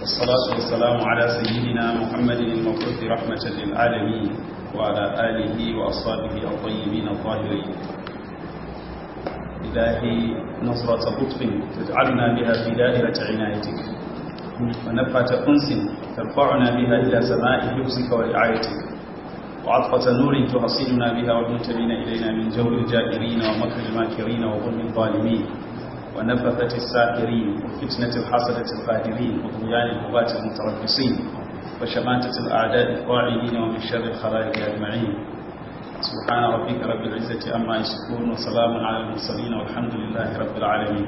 والصلاة والسلام على سيدنا محمد المبعوث رحمة للعالمين وعلى آله وأصحابه الطيبين الطاهرين. إلهي نصرة لطف تجعلنا بها في دائرة عنايتك، ونفحة أنس ترفعنا بها إلى سماء حفظك ورعايتك، وعطفة نور تحصلنا بها والمنتمين إلينا من جور الجائرين ومكر الماكرين وظلم الظالمين ونفثة الساحرين وفتنة الحسدة القادرين وطغيان الغواة المتربصين وشماتة الأعداء الطاعنين ومن شر الخلائق أجمعين. سبحان ربك رب العزة عما يصفون وسلام على المرسلين والحمد لله رب العالمين.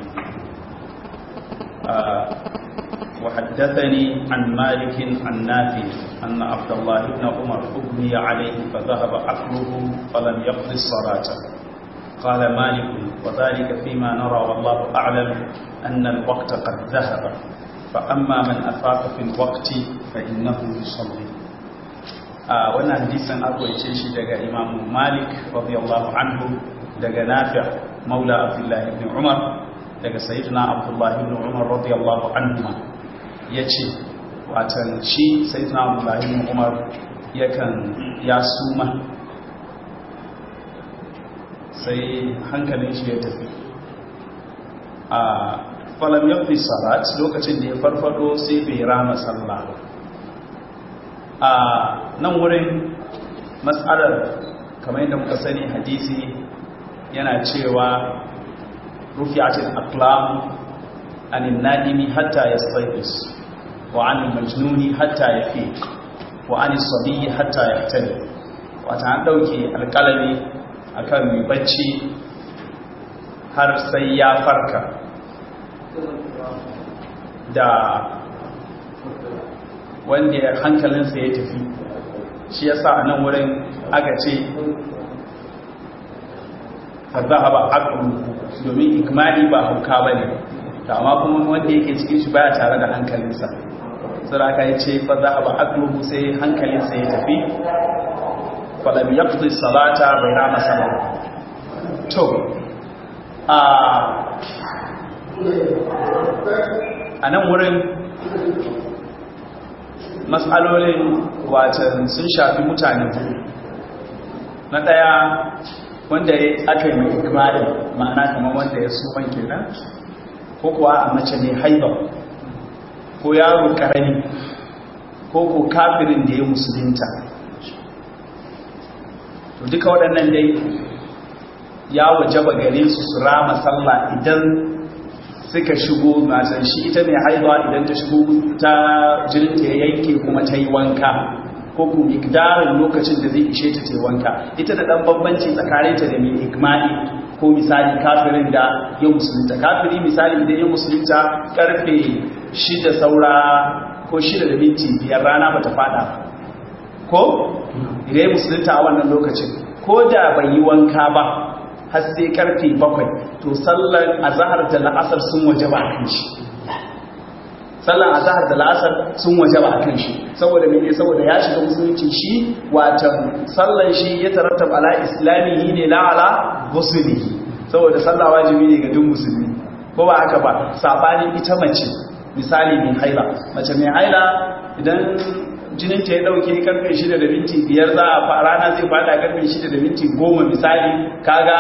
وحدثني عن مالك عن نافع أن عبد الله بن عمر أغمي عليه فذهب عقله فلم يقض الصلاة. قال مالك: وذلك فيما نرى والله أعلم أن الوقت قد ذهب، فأما من أفاق في الوقت فإنه يصلي. wannan hadisin akwaice shi daga Imam Malik radiyallahu anhu, daga Nafi' maula Abdullah ibn Umar, daga Sayyidina Abdullah ibn Umar radiyallahu anhu yace watan shi Sayyidina Abdullah ibn Umar ya suma sai hankalin shi ya tafi falam yaqdi salat, lokacin da ya farfado sai bai rama sallah. Nan wurin mas'alar kamar yadda muka sani hadisi yana cewa rufi'atil aqlam anin nadimi hatta yastayqis wa anil majnuni hatta yafiq wa anis sabiyyi hatta yahtali. Wata an dauke alƙalami akan mai bacci har sai ya farka, da wanda hankalinsa ya tafi. Shi yasa a nan wurin aka ce fadhahaba aqlu, domin ikmali ba hauka bane, amma kuma wanda yake cikin shi baya tare da hankalinsa, sai aka ce fadhahaba aqlu, sai hankalinsa ya tafi. falam yaqdi salata, bai rama sallah. To a nan wurin matsalolin watan sun shafi mutane biyu. Na ɗaya wanda aka yi mai ikmali, ma'ana kamar wanda ya suman kenan, ko kuwa a mace ne haiba, ko yaro karami, ko ko kafirin da ya musulunta. To duka waɗannan dai ya wajaba gare su su rama sallah idan suka shigo. matan shi ita mai haihuwa idan ta shigo ta jirinta ya yanke kuma ta yi wanka, ko kuma ikdarin lokacin da zai ishe ta ta yi wanka. Ita da ɗan bambanci tsakaninta da mai ikmali ko misali kafirin da ya musulunta. Kafiri misali idan ya musulunta karfe 6 saura ko 6 da minti 5 rana bata fada, ko idan ya musulunta a wannan lokacin, ko da bai yi wanka ba har sai karfe 7, to sallar azhar da la'asar sun wajaba a kan shi. Sallar azhar da la'asar sun wajaba a kan shi, saboda mene? Saboda ya shiga musulunci. Shi watan sallar shi ya tarattab ala islamihi ne la ala musulmihi, saboda sallah wajibi ne ga duk musulmi, ko ba haka ba? Sabanin ita mace misali mai haila. Mace mai haila idan jininta ya dauke karfe 6 da minti 5, za a rana zai fada karfe 6 da minti 10 misali, kaga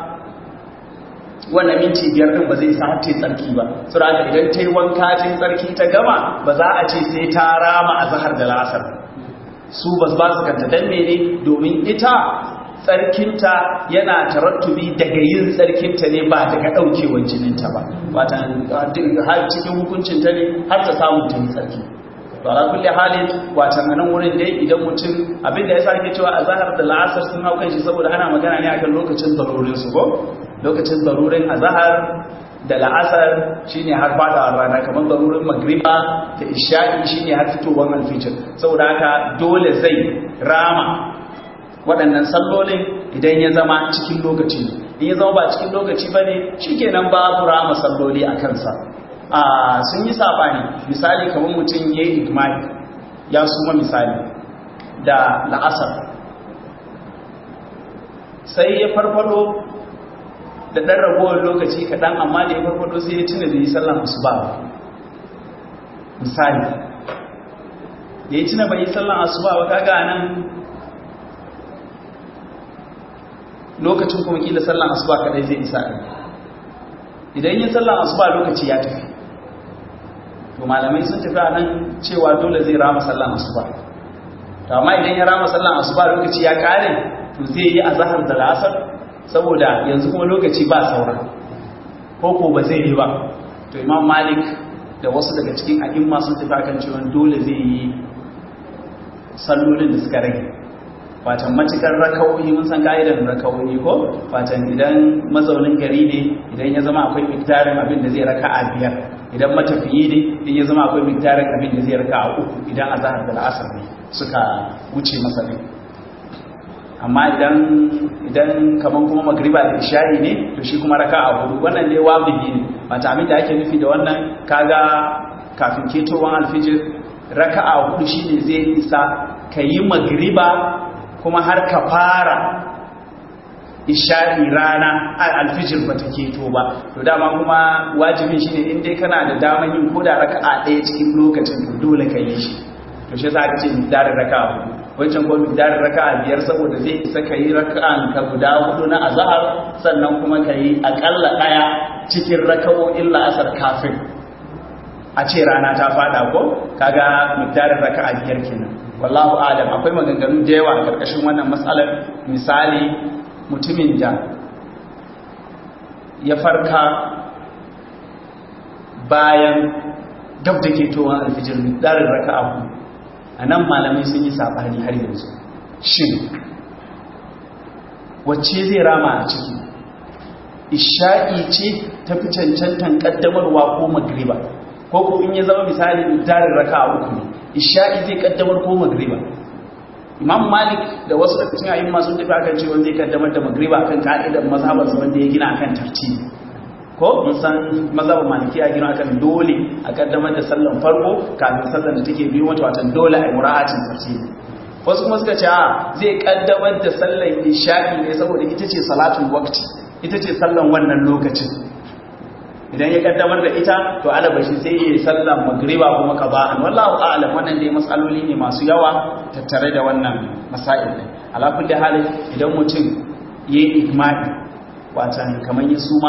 wannan minti 5 din ba zai sa ta tsarki ba. Saboda idan ta yi wanka ta yi tsarki ta gama, ba za a ce sai ta rama azhar da la'asar. Su ba su kanta dan mene? Domin ita tsarkinta yana tarattubi daga yin tsarkinta ne, ba daga daukewar jininta ba. Wata har cikin hukuncinta ne har ta samu ta yi tsarki. To ala kulli halin watan anan wurin dai idan mutum abinda ya sake cewa azhar da la'asar sun hau kan shi, saboda ana magana ne akan lokacin zarurin su, ko lokacin zarurin azhar da la'asar shine har fadawar rana, kamar zarurin magriba da isha'i shine har fitowar alfijir. Saboda haka dole zai rama waɗannan sallolin idan ya zama cikin lokaci. In ya zama ba cikin lokaci bane, shikenan babu rama salloli a kansa. Sun yi sabani. Misali kamar mutum ya yi ikmali, ya suma misali da la'asar, sai ya farfado da ɗan ragowar lokaci kaɗan, amma da ya farfado sai ya tuna da yi sallan asuba. misali da ya tuna bai yi sallan asuba ba kaga nan lokacin kuma kila sallan asuba kadai zai isa idan yin sallan asuba lokaci ya tafi to malamai sun tafi a nan cewa dole zai rama sallan asuba to amma idan ya rama sallan asuba lokaci ya kare to zai yi azhar da la'asar saboda yanzu kuma lokaci ba saura ko ba zai yi ba to Imam Malik da wasu daga cikin a'imma sun tafi akan cewa dole zai yi sallolin da suka rage fatan matukar rakawoyi mun san ka'idar rakawoyi ko fatan idan mazaunin gari ne idan ya zama akwai miktarin abin da zai raka'a 5 idan matafiyi ne idan ya zama akwai miktarin abin da zai raka'a 3 idan azhar da al'asr ne suka wuce masa ne amma idan kaman kuma magriba da isha'i ne to shi kuma raka'a 4 wannan ne wajibi ne fata abin da ake nufi da wannan kaga kafin ketowan alfijir raka'a 4 shine zai isa kayi magriba kuma har ka fara isha'i rana alfijir ba ta keto ba to dama kuma wajibin shine in dai kana da daman yin koda raka'a ɗaya cikin lokacin to dole ka yi shi to shi za ka ce miqdarin raka'a 4 wancan ko miqdarin raka'a 5 saboda zai isa ka yi raka'an ka guda 4 na azhar sannan kuma ka yi akalla ɗaya cikin raka'o'in la'asar kafin a ce rana ta fada ko kaga miqdarin raka'a 5 kenan wallahu alam akwai maganganu da yawa a karkashin wannan matsalar misali mutumin da ya farka bayan gab da ke towa alfijir miqdarin raka'a a nan malamai sun yi sabani har yanzu shin wacce zai rama a ciki isha'i ce ta fi cancantan kaddamarwa ko magriba ko in ya zama misali miqdarin raka'a 3 ne isha'i zai kaddamar ko magriba Imam Malik da wasu daga cikin ayyuma sun tafi akan cewa zai kaddamar da magriba akan ka'idar mazhabar sa wanda ya gina akan tartibi ko mun san mazhabin Maliki ya gina akan dole a kaddamar da sallan farko kafin sallan da take biyo mata watan dole a mura'atin tartibi wasu kuma suka ce zai kaddamar da sallan isha'i ne saboda ita ce salatul waqti ita ce sallan wannan lokacin idan ya kaddamar da ita to alabashi sai ya sallan magriba kuma qada'an wallahu a'lam wannan dai masaloli ne masu yawa tattare da wannan masail din ala kulli hal idan mutum yayi igma'i watan kaman ya suma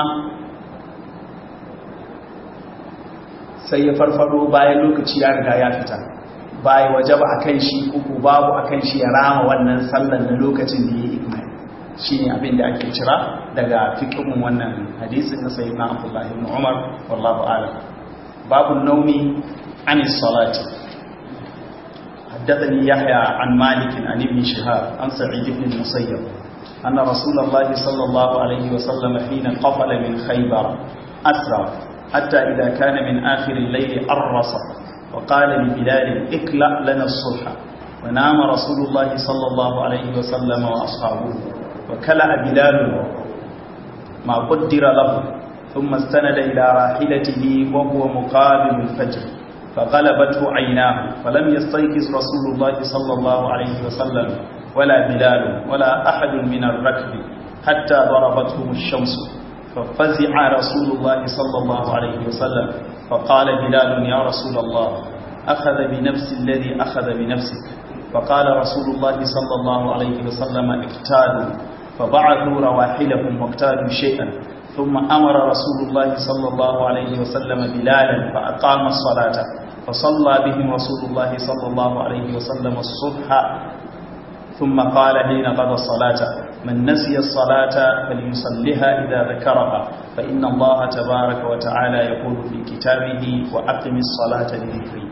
sai ya farfado bayan lokaci ya riga ya fita bai wajaba akan shi ko babu akan shi ya rama wannan sallan na lokacin da yayi igma'i shine abin da ake cira daga fiqhun wannan hadisin na sayyidina Abdullah ibn Umar wallahu a'lam babu naumi anis salati haddathani Yahya an Malik an ibn Shihab an Sa'id ibn Musayyab anna Rasulullah sallallahu alayhi wa sallam hina qafala min Khaybar asra hatta idha kana min akhir al-layl arrasa wa qala li Bilal ikla lana as-subha wa nama Rasulullah sallallahu alayhi wa sallam wa ashabuhu وكلأ بلال ما قدر له ثم استند إلى راحلته وهو مقابل الفجر فغلبته عيناه فلم يستيقظ رسول الله صلى الله عليه وسلم ولا بلال ولا أحد من الركب حتى ضربتهم الشمس ففزع رسول الله صلى الله عليه وسلم فقال بلال يا رسول الله أخذ بنفس الذي أخذ بنفسك فقال رسول الله صلى الله عليه وسلم اقتادوا فبعثوا رواحلهم واقتادوا شيئا ثم أمر رسول الله صلى الله عليه وسلم بلالا فأقام الصلاة فصلى بهم رسول الله صلى الله عليه وسلم الصبح ثم قال حين قضى الصلاة من نسي الصلاة فليصلها إذا ذكرها فإن الله تبارك وتعالى يقول في كتابه وأقم الصلاة لذكري.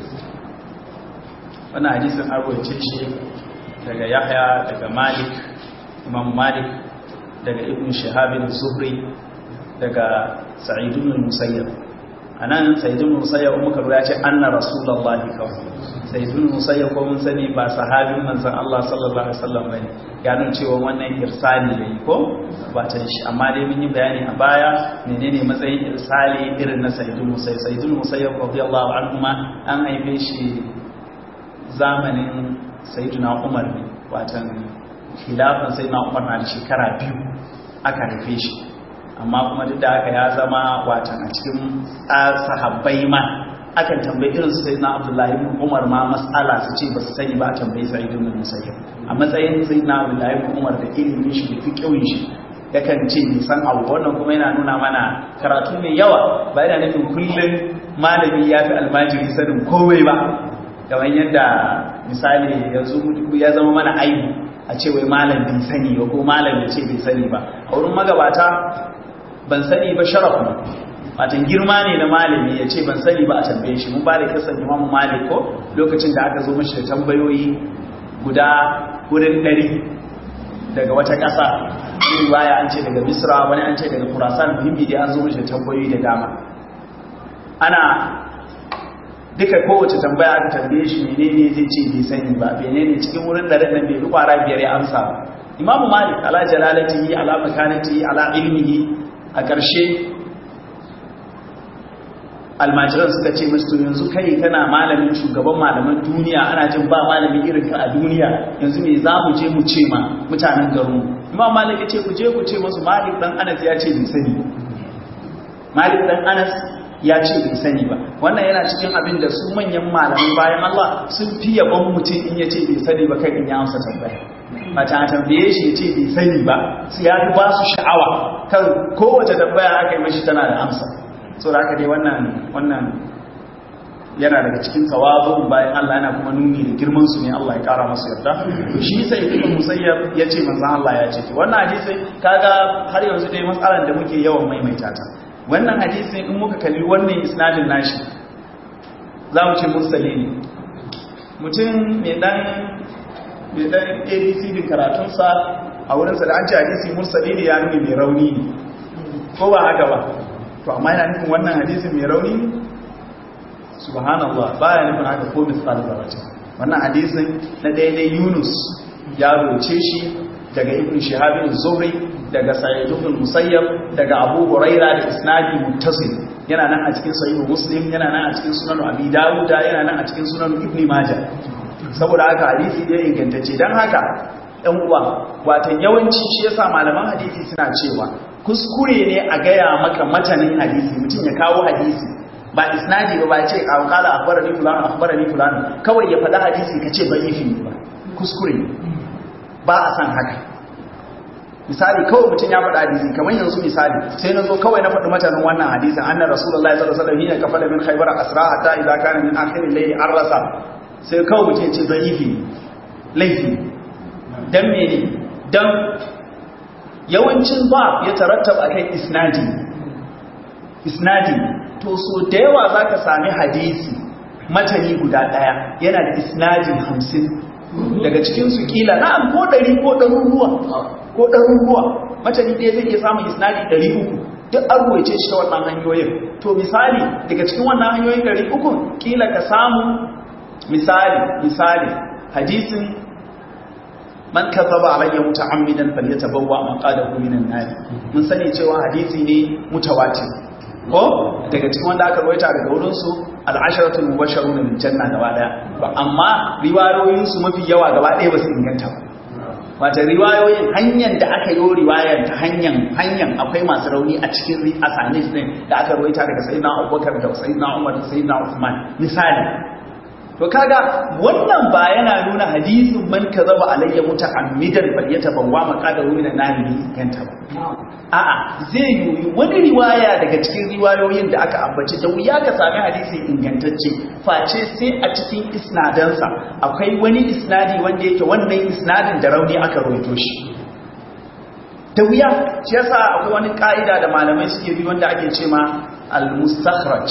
wannan hadisin an rawaito shi daga Yahya daga Malik Imam Malik daga Ibn Shihab az-Zuhri daga Sa'id ibn Musayyab anan Sa'id ibn Musayyab muka ruwa ce anna Rasulullahi Sa'id ibn Musayyab ko mun sani ba sahabin manzon Allah sallallahu alaihi wasallam bane ya nuna cewa wannan irsali ne ko ba ta shi amma dai mun yi bayani a baya menene matsayin irsali irin na Sa'id ibn Musayyab Sa'id ibn Musayyab radiyallahu anhu an haife shi zamanin sayyidina Umar ne watan khilafan sayyidina Umar na shekara 2 aka haife shi amma kuma duk da haka ya zama watan a cikin sahabbai ma akan tambayi irin su sayyidina Abdullahi ibn Umar ma mas'ala su ce ba su sani ba a tambayi Sa'id ibn Musayyib a matsayin sayyidina Abdullahi ibn Umar da ilimin shi da fiqhin shi yakan ce ni san abu wannan kuma yana nuna mana karatu mai yawa ba yana nufin kullum malami ya fi almajiri sanin komai ba kamar yadda misali yanzu ya zama mana aibu a ce wai malam bai sani ba ko malam ya ce bai sani ba a wurin magabata ban sani ba sharafu watan girma ne na malami ya ce ban sani ba a tambaye shi mun ba da kasan imamu malik ko lokacin da aka zo mashi da tambayoyi guda wurin 100 daga wata ƙasa riwaya an ce daga misra wani an ce daga khurasan muhimmi dai an zo mashi da tambayoyi da dama ana duka kowace tambaya aka tambaye shi menene zai ce bai sani ba menene cikin wurin ɗarin nan bai kwara biyar ya amsa ba imamu malik ala jalalatihi ala makanatihi ala ilmihi a ƙarshe almajiran suka ce musu yanzu kai kana malamin shugaban malaman duniya ana jin ba malamin irin ka a duniya yanzu me za mu je mu ce ma mutanen garin imam malik ya ce ku je ku ce musu malik dan anas ya ce bai sani malik dan anas ya ce bai sani ba wannan yana cikin abin da su manyan malaman bayan Allah sun fi yabon mutum in ya ce bai sani ba kai in ya amsa tambaya ba ta tambaye shi ya ce bai sani ba su ya ba su sha'awa kan kowace tambaya aka yi mashi tana da amsa so da haka dai wannan yana daga cikin tawazu bayan Allah yana kuma nuni da girman su ne Allah ya kara masa yarda to shi sai ibn musayyab yace manzon Allah ya ce wannan hadisi kaga har yanzu dai matsalar da muke yawan maimaita ta wannan hadisi in muka kalli wannan isnadin nashi zamu ce mursali ne mutum mai dan ABC din karatun sa a wurin sa da an ce hadisi mursali ne ya nuni mai rauni ne ko ba haka ba to amma yana nufin wannan hadisin mai rauni subhanallah baya nufin haka ko misal zarrace wannan hadisin na daidai Yunus ya roce shi daga Ibn Shihab az-Zuhri daga Sa'id ibn Musayyab daga Abu Hurairah da isnadi muttasil yana nan a cikin Sahih Muslim yana nan a cikin Sunan Abi Dawud yana nan a cikin Sunan Ibn Majah saboda haka hadisi ya ingantacce dan haka ɗan uwa watan yawanci shi yasa malaman hadisi suna cewa kuskure ne a gaya maka matanin hadisi mutum ya kawo hadisi ba isnadi ba ce kala akhbarani fulan kawai ya faɗa hadisi kace da'ifi ne ba kuskure ba a san haka misali kawai mutum ya faɗa hadisi kamar yanzu misali sai na zo kawai na faɗi matanin wannan hadisin anna rasulullahi sallallahu alaihi wasallam hina kafala min khaybar asra hatta idza kana min akhir al-layl arrasa sai kawai mutum ya ce da'ifi laifi dan mene dan yawancin ba ya tarattaba akan isnadi to so da yawa zaka sami hadisi matani guda daya yana da isnadi 50 daga cikin su kila na'am ko 100 ko ɗaruruwa matani ɗaya zai iya samun isnadi 300 duk an ruwaice shi ta wannan hanyoyin to misali daga cikin wannan hanyoyin 300 kila ka samu misali hadisin man kazzaba alayya muta'ammidan falyatabawwa maqadahu minan nar mun sani cewa hadisi ne mutawatir ko daga cikin wanda aka rawaita daga wurin su al-asharatul mubashshiruna bil janna gaba daya amma riwayoyin su mafi yawa gaba daya ba su inganta ba wata riwayoyin hanyar da aka yi riwayar ta hanyar akwai masu rauni a cikin asanis din da aka rawaita daga sayyidina Abubakar da sayyidina Umar da sayyidina Uthman misali to kaga wannan ba yana nuna hadisin man kazaba alayya muta'ammidan bal yatabawwa maqadahu minan nar kanta ba a'a zai yi wani riwaya daga cikin riwayoyin da aka ambaci da wuya ka sami hadisi ingantacce face sai a cikin isnadansa akwai wani isnadi wanda yake wannan isnadin da rauni aka rawaito shi da wuya shi yasa akwai wani ka'ida da malamai suke bi wanda ake cewa al-mustakhraj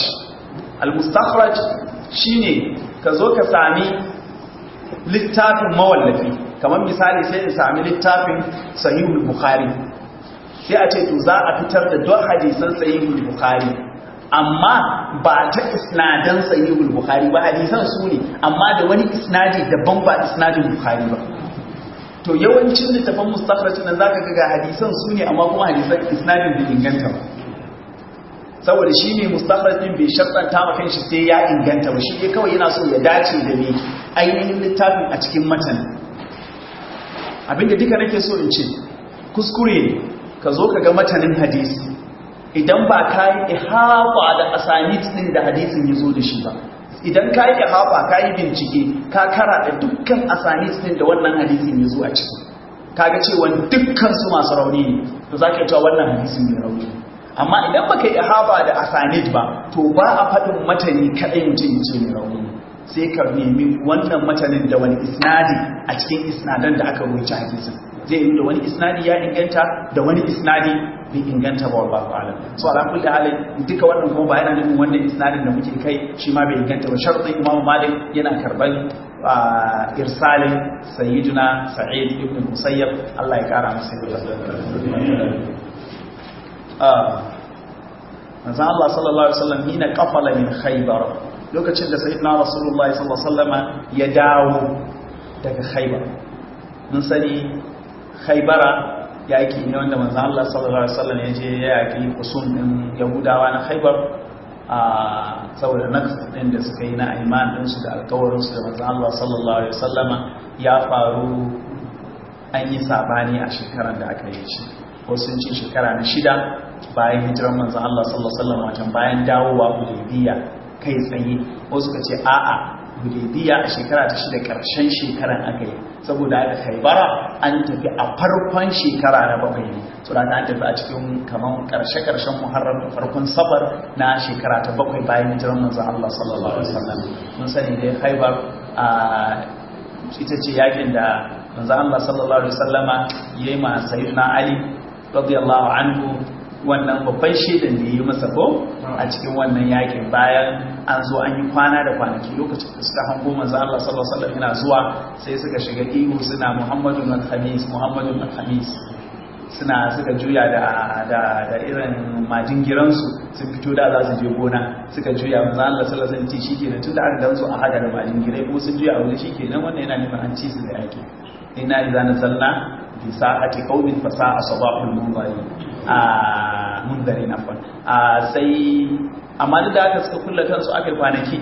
shine ka zo ka sami littafin mawallafi kamar misali sai in sami littafin sahihul bukhari sai a ce to za a fitar da duk hadisan sahihul bukhari amma ba ta isnadan sahihul bukhari ba hadisan su ne amma da wani isnadi daban ba isnadin bukhari ba to yawancin littafin mustakhraj nan zaka ga hadisan su ne amma kuma hadisan isnadin bai inganta ba saboda shi ne mustakhrajin bai shartanta ma kanshi sai ya inganta ba shi ne kawai yana so ya dace da ne ainihin littafin a cikin matan abinda duka nake so in ce kuskure ne ka zo ka ga matanin hadisi idan ba ka yi ihaba da asanid din da hadisin ya zo da shi ba, idan ka yi ihaba ka yi bincike ka kara da dukkan asanid din da wannan hadisin ya zo a ciki, kaga cewa dukkan su masu rauni ne, to za ka yi cewa wannan hadisin mai rauni. Amma idan ba ka yi ihaba da asanid ba, to ba a faɗin matani kaɗai mutum ya ce mai rauni ne, sai ka nemi wannan matanin da wani isnadi a cikin isnadan da aka rubuta hadisin, zai yi da wani isnadi ya inganta da wani isnadi bai inganta ba, wallahu a'lam. So ala kulli halin duka wannan kuma ba yana nufin wannan isnadin da muke kai shi ma bai inganta ba. Sharadin Imam Malik yana karban irsalin sayyiduna Sa'id ibn Musayyab, Allah ya kara masa yarda. Manzo Allah sallallahu alaihi wasallam hina qafala min Khaybar, lokacin da sayyidina Rasulullahi sallallahu alaihi wasallam ya dawo daga Khaybar. Mun sani Khaybara yaki ne wanda manzo Allah sallallahu alaihi wasallam ya je ya yaki usul din Yahudawa na Khaybar saboda naqs din da suka yi na iman din su da alƙawarin su da manzo Allah sallallahu alaihi wasallama ya faru. An yi sabani a shekarar da aka yi shi, wasu sun ce shekara na 6 bayan hijiran manzo Allah sallallahu alaihi wasallam, wajen bayan dawowa Hudaybiya kai tsaye. Wasu suka ce a'a, Hudaybiya a shekara ta 6 karshen shekaran aka yi, saboda aka Khaybara an tafi a farkon shekara na 7 ne, so da an tafi a cikin kaman karshen Muharram da farkon Safar na shekara ta 7 bayan hijiran manzo Allah sallallahu alaihi wasallam. Mun sani dai Khaybar ita ce yakin da manzo Allah sallallahu alaihi wasallama yayi ma sayyidina Ali radiyallahu anhu wannan babban shedan da yi masa ko a cikin wannan yakin, bayan an zo an yi kwana da kwanaki lokacin da suka hango manzo Allah sallallahu alaihi wasallam yana zuwa, sai suka shiga ihu suna Muhammadun al-Khamis, Muhammadun al-Khamis, suka juya da irin majingiran su sun fito da za su je gona, suka juya manzo Allah sallallahu alaihi wasallam shikenan tunda aka gansu a hada da majingirai ko sun juya a wuri shikenan, wannan yana nufin an ci su da yaki. Inna idza nazalna bi sa'ati qaumin fa sa'a sabahul mundarin afwan. Sai amma da aka suka kulla kansu aka kwanaki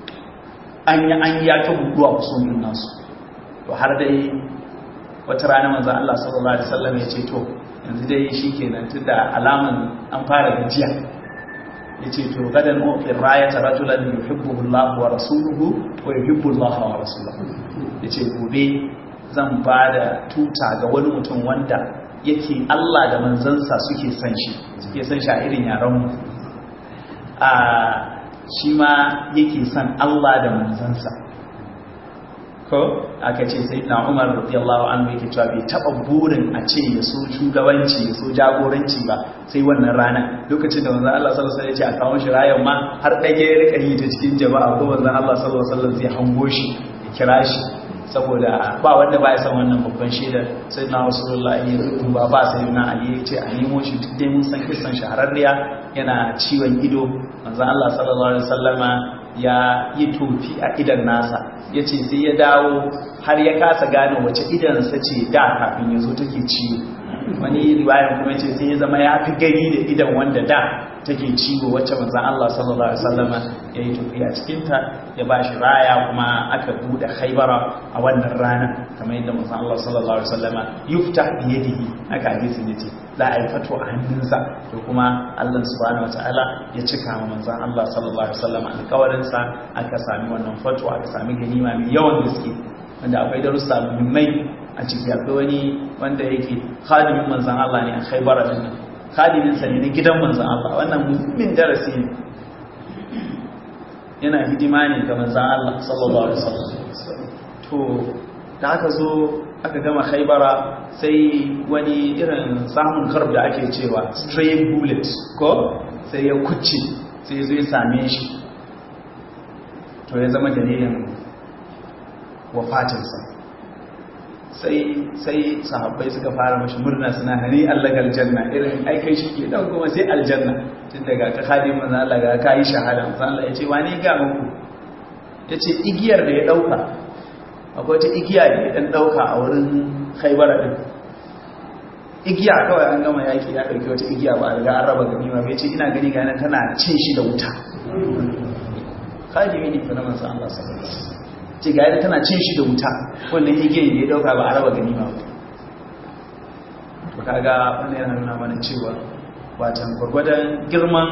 an ya ta buduwa kusurin nasu, to har dai wata rana manzo Allah sallallahu alaihi wasallam ya ce to yanzu dai shikenan tunda alaman an fara gajiya, yace to gadan ofin rayata rajulan yuhibbuhu Allah wa rasuluhu wa yuhibbu Allah wa rasuluhu, yace gobe zan bada tuta ga wani mutum wanda yake Allah da manzansa suke san shi a irin yaran mu, shi ma yake san Allah da manzansa ko. Aka ce sayyidina Umar radiyallahu anhu yake cewa bai taba burin a ce ya so shugabanci ya so jagoranci ba sai wannan rana, lokacin da manzon Allah sallallahu alaihi wasallam ya ce a kawo shi rayan ma har dage ya rika yi ta cikin jama'a, ko manzon Allah sallallahu alaihi wasallam zai hango shi ya kira shi, saboda ba wanda ba ya san wannan babban shaidar. Sayyidina Rasulullahi ya rubuta ba sayyidina Ali ya ce a nemo shi, duk dai mun san kissan shahararriya, yana ciwon ido, manzon Allah sallallahu alaihi wasallama ya yi tofi a idan nasa, ya ce sai ya dawo har ya kasa gane wace idansa ce da kafin ya zo take ciwo. Wani riwayan kuma ce sai ya zama ya fi gani da idan wanda da take ciwo, wacce manzon Allah sallallahu alaihi wasallama ya yi tofi a cikinta, ya ba shi raya, kuma aka bude Khaybara a wannan rana, kamar yadda manzon Allah sallallahu alaihi wasallama yuftah bi yadihi, aka hadisi ne ce za a yi fato a hannunsa, to kuma Allah subhanahu wataala ya cika wa manzon Allah sallallahu alaihi wasallama alƙawarinsa, aka sami wannan fato, aka sami ganima mai yawan gaske, wanda akwai darussa muhimmai a ciki. Akwai wani wanda yake khadimin manzon Allah ne a Khaybara din nan, khadimin sa ne na gidan manzon Allah, wannan muhimmin darasi ne, yana hidima ne ga manzon Allah sallallahu alaihi wasallam. To da aka zo aka gama Khaybara, sai wani irin samun karb da ake cewa stray bullet ko sai ya kucce, sai ya zo ya same shi, to ya zama dalilin wafatinsa. sai sahabbai suka fara mashi murna, suna hani Allah aljanna, irin aikai shi ke dan kuma sai aljanna, tun daga ka khadi manzo Allah ga kai shahada. manzo Allah ya ce wani ga muku, yace igiyar da ya dauka, akwai ta igiya da ya dan dauka a wurin Khaybara din, igiya kawai an gama yaki ya dauki wata igiya ba riga an raba ganima ba, yace ina gani ga nan tana cin shi da wuta. khadi ne fa manzo Allah sallallahu alaihi wasallam ce ga yadda tana cin shi da wuta, wannan igiyar da ya dauka ba a raba ganima ba. To kaga wannan yana nuna mana cewa watan gwargwadon girman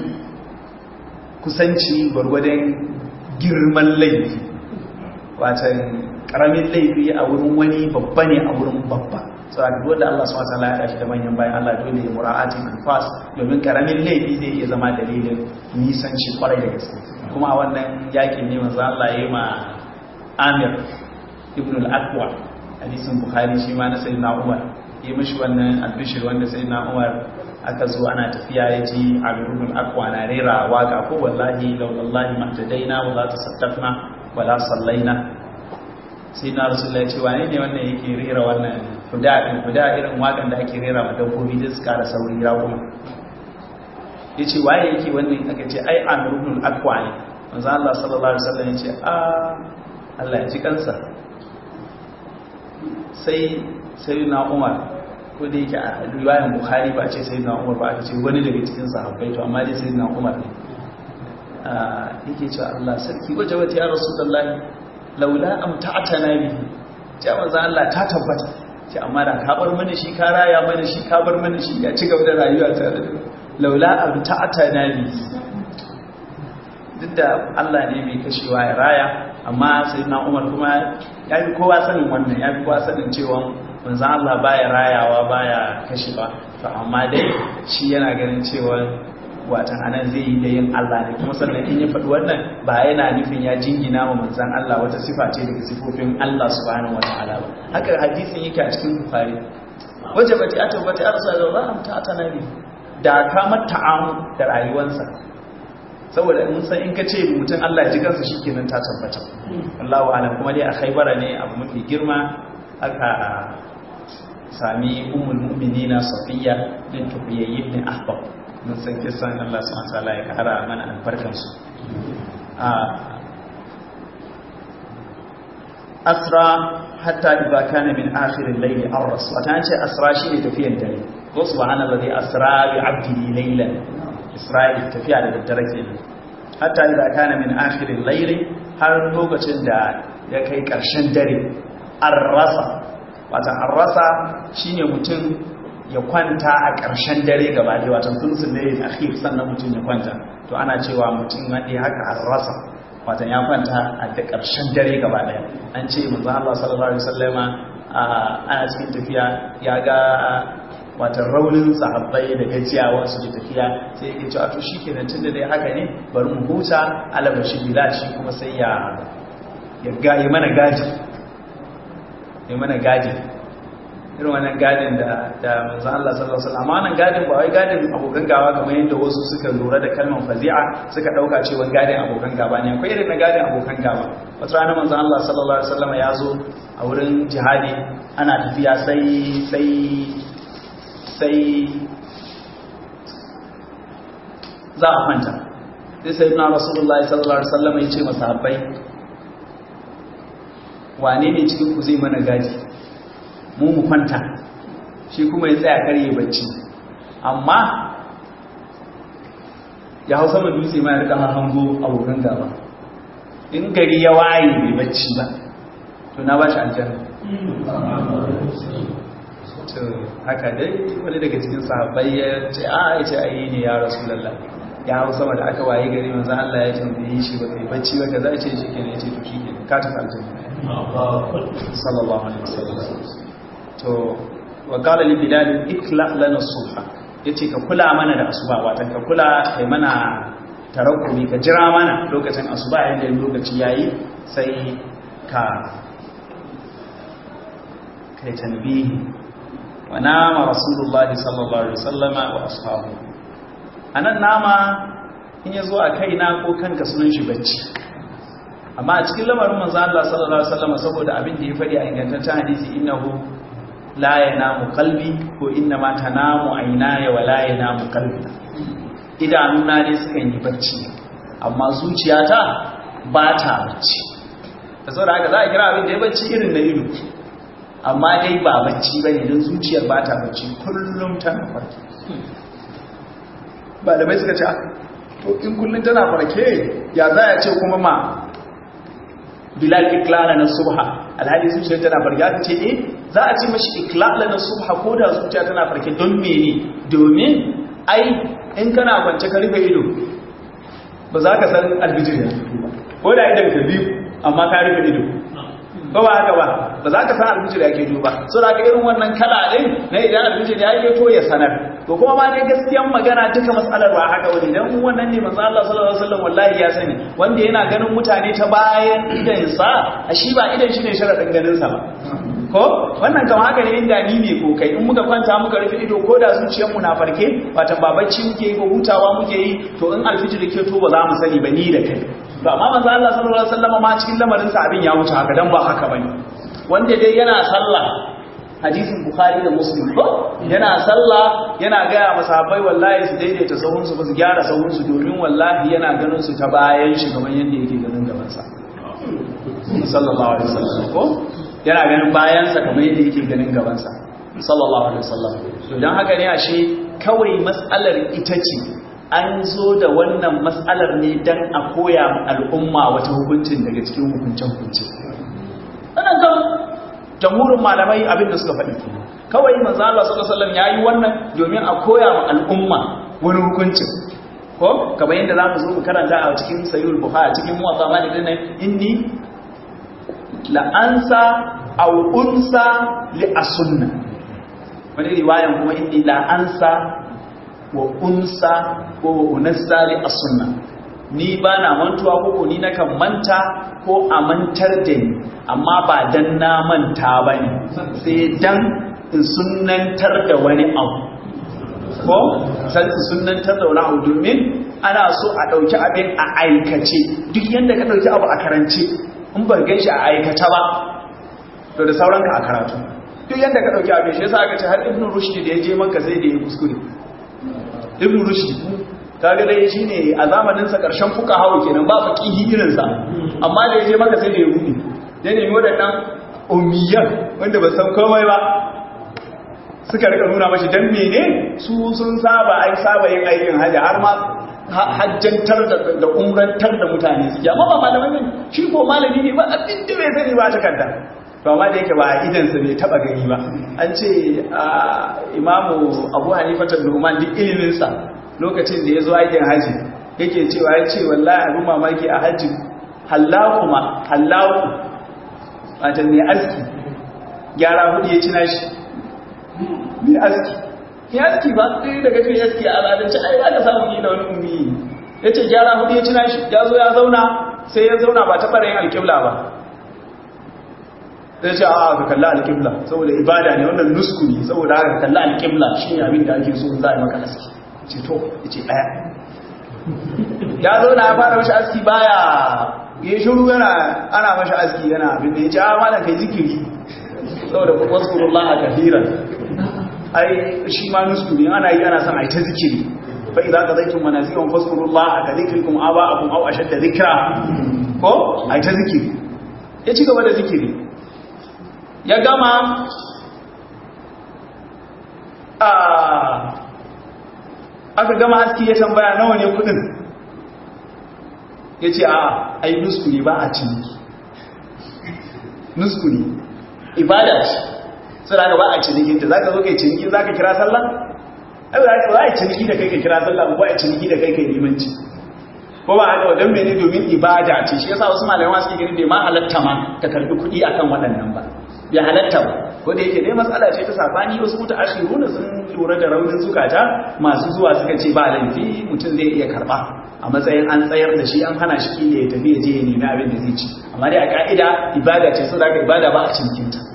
kusanci gwargwadon girman laifi, watan karamin laifi a wurin wani babba ne a wurin babba. Saboda duk da Allah subhanahu wataala ya dashi da manyan bayan Allah dole ya mura'ati anfas, domin karamin laifi zai iya zama dalilin nisanci kwarai da gaske. Kuma a wannan yakin ne manzo Allah ya yi ma Amir ibn al-Aqwa, hadisin Bukhari shi ma na Sayyidina Umar, yi mishi wannan albishir wanda Sayyidina Umar aka zo ana tafiya ya ji Amir ibn al-Aqwa na rera waka ko wallahi law wallahi mahtadaina wala tasaddaqna wala sallaina. Sayyidina Rasulullah ya ce wane ne wannan yake rera wannan huda irin wakan da ake rera ma dabbobi da suka da sauri raƙuma. Yace waye yake wannan, aka ce ai Amir ibn al-Aqwa ne. Manzo Allah sallallahu alaihi wasallam ya ce Allah ya ji kansa. Sai na Umar, ko da yake a riwayar Bukhari ba ce sai na Umar ba, aka ce wani daga cikin sahabbai, to amma dai sai na Umar ne yake cewa Allah sarki waje wata ya Rasulullahi laula amta'atana bihi, ce manzo Allah ta tabbata, ce amma da ka bar mana shi, ka raya mana shi, ka bar mana shi ya ci gaba da rayuwa tare da laula amta'atana bihi. Duk da Allah ne mai kashewa ya raya, amma sai na Umar kuma ya fi kowa sanin wannan, ya fi kowa sanin cewa manzan Allah baya rayawa baya kashewa, to amma dai shi yana ganin cewa watan anan zai yi da yin Allah ne, kuma sannan in ya faɗi wannan ba yana nufin ya jingina wa manzan Allah wata sifa ce daga sifofin Allah subhanahu wataala ba. Haka hadisin yake a cikin Bukhari, waje bati a tabbata arsa da Allah ta tanabi da ka mata'amu da rayuwarsa, saboda mun san in ka ce mutum Allah ya ji kansa shikenan ta tabbata. Allahu a'lam. Kuma dai a Khaybara ne abu mafi girma aka sami ummul mu'minina Safiya bint Huyayy ibn Akhtab. Mun san kisan Allah subhanahu wa ta'ala ya kara mana albarkan su. Asra hatta idza kana min akhir al-layl arras. Wata ce asra shine tafiyan dare. Ko subhanallazi asra bi 'abdihi laylan. Isra'il tafiya da daddare kenan. Hatta idza kana min akhir al-layl, har lokacin da ya kai karshen dare. Arrasa, wata arrasa shine mutum ya kwanta a karshen dare gaba da wata thuluthul layl akhir, sannan mutum ya kwanta. To ana cewa mutum wanda haka arrasa, wata ya kwanta a da karshen dare gaba daya. An ce manzo Allah sallallahu alaihi wasallama ana cikin tafiya ya ga watan raunin sahabbai da gajiyawarsu da tafiya, sai yake cewa to shi kenan tun da dai haka ne bari mu huta, alabashi bilal shi kuma sai ya mana gaji, ya mana gaji irin wannan gadin da manzo Allah sallallahu alaihi wasallam. Wannan gadin ba wai gadin abokan gaba kamar yadda wasu suka lura da kalmar fazi'a suka dauka cewa gadin abokan gaba ne. Akwai irin na gadin abokan gaba. Wata rana manzo Allah sallallahu alaihi wasallam ya zo a wurin jihadi, ana tafiya sai za a kwanta. Sai na Rasulullahi sallallahu alaihi wasallam ya ce masahabbai, wane ne cikin ku zai mana gaji mu kwanta, shi kuma ya tsaya karye bacci, amma ya hau sama dutse ma ya rika hango abokan gaba. In gari ya waye bai bacci ba, to na ba shi aljanna. Haka dai wani daga cikin sahabbai ya ce ya ce ayi ne ya Rasulullah, ya hau sama da aka waye gari manzo Allah ya tambaye shi ba kai bacci ba kaza, ce shi kenan, ya ce to shi kenan ka tafi aljanna sallallahu alaihi wasallam. To wa qala li bilal ikla lana subha, yace ka kula mana da asuba, watan ka kula kai mana tarakkumi, ka jira mana lokacin asuba, yayin da lokaci yayi sai ka kai tanbihi. Wa nama Rasulullah sallallahu alaihi wasallama wa ashabu. Anan nama in yazo a kaina ko kanka sunan shi bacci, amma a cikin lamarin manzo Allah sallallahu alaihi wasallama saboda abin da ya fadi a ingantaccen hadisi, innahu la yanamu qalbi ko inna ma tanamu aynaya wa la yanamu qalbi. Idanuna ne sukan yi bacci amma zuciyata ba ta bacci. Da saboda haka za a kira abin da ya bacci irin na ido, amma dai ba bacci bane don zuciyar ba ta bacci, kullum tana farke. Ba da bai suka ce to in kullum tana farke ya za a ce kuma ma Bilal iklala na subha, alhali zuciyar tana farke. Aka ce za a ce mashi iklala na subha ko da zuciya tana farke, don mene? Domin ai in kana kwance ka rufe ido ba za ka san alfijir ya fito ba ko da idan ka biyu amma ka rufe ido ba haka ba za ka san alfijir ya ke ba so da ka irin wannan kala din na idan alfijir ya ke to ya sanar to kuma ma dai gaskiyan magana duka matsalar ba haka wani dan wannan ne manzo Allah sallallahu alaihi wasallam wallahi ya sani wanda yana ganin mutane ta bayan idan sa shi ba idan shi ne sharadin ganin sa ba ko wannan kama haka ne inda ni ne ko kai in muka kwanta muka rufe ido ko da zuciyar mu na farke wata babacci muke yi ko hutawa muke yi to in alfijir ke to ba za mu sani ba ni da kai to amma manzo Allah sallallahu alaihi wasallam ma cikin lamarin sa abin ya wuce haka dan ba haka bane wanda dai yana sallah hadisin bukhari da muslim ko yana sallah yana ga masahabai wallahi su daidaita sahun su ba su gyara sahun su domin wallahi yana ganin su ta bayan shi kamar yanda yake ganin gaban sa sallallahu alaihi wasallam ko yana ganin bayansa kamar yadda yake ganin gabansa sallallahu alaihi wasallam to dan haka ne ashe kawai mas'alar ita ce an zo da wannan mas'alar ne dan a koya al'umma wata hukuncin daga cikin hukuncin wannan kan jamhurin malamai abin da suka faɗi kawai manzo Allah sallallahu alaihi wasallam yayi wannan domin a koya wa al'umma wani hukuncin ko kamar yadda zamu zo mu karanta a cikin sahih bukhari cikin muwatta malik din inni la'ansa au unsa li asunna wani riwayan kuma inni la'ansa wa unsa ko unassa li asunna ni ba na mantuwa ko ni nakan manta ko a mantar da ni amma ba dan na manta bane sai dan in sunnantar da wani abu ko sai sunnantar da wani abu domin ana so a dauki abin a aikace duk yanda ka dauki abu a karance in ba gan shi a aikata ba to da sauranka a karatu duk yadda ka dauki abin shi yasa aka ce har ibnu rushdi da ya je maka sai da ya kuskure ibnu rushdi kaga dai shine a zamanin sa karshen fuqaha kenan ba faqihi irin sa amma da ya je maka sai da ya rubi ya nemi wadannan ummiyan wanda ba san komai ba suka rika nuna mashi dan mene su sun saba yin aikin haji har ma hajjantar da umrantar da mutane su amma ba malamai ne shi ko malami ne ba abin da bai sani ba takarda to amma da yake ba idan sa bai taba gani ba an ce imamu Abu Hanifa Nu'man duk ilimin sa lokacin da yazo aikin haji yake cewa yace wallahi abin mamaki a haji hallahu wato ne aski gyara hudu ya ci nashi ne aski yaski ba sai daga cikin yaski a al'adance ai ba ka samu ni da wani ummi yace gyara hudu ya ci nashi ya zo ya zauna sai ya zauna ba ta yin alƙibla ba sai ce a ka kalla alƙibla saboda ibada ne wannan nusku ne saboda haka kalla alƙibla shine abin da ake so za a yi maka aski ce to yace daya ya zauna ya fara mashi aski baya ya shiru yana ana mashi aski yana abin da yace a malam kai zikiri saboda waskurullaha kathiran ai shi ma nusku ne ana yi ana son ai ta zikiri fa idza qadaytum manasikum fazkurullaha ka dhikrikum aba'akum aw ashadda dhikra ko ai ta zikiri ya ci gaba da zikiri ya gama aka gama aski ya tambaya nawa ne kudin yace a ai nusku ne ba a ciniki nusku ne ibada ce sai daga ba a cinikin ta zaka zo kai ciniki zaka kira sallah ai ba a ciniki da kai ka kira sallah ba a ciniki da kai kai limanci ko ba haka wadan mene domin ibada ce shi yasa wasu malamai suke ganin bai ma halatta ma ka karbi kuɗi akan waɗannan ba bai halatta ba ko da yake dai matsala ce ta sabani wasu mutaakhiruna sun lura da raunin zukata masu zuwa suka ce ba laifi mutum zai iya karba a matsayin an tsayar da shi an hana shi kile ya tafi ya je ya nemi abin da zai ci amma dai a ka'ida ibada ce saboda ibada ba a cinikin ta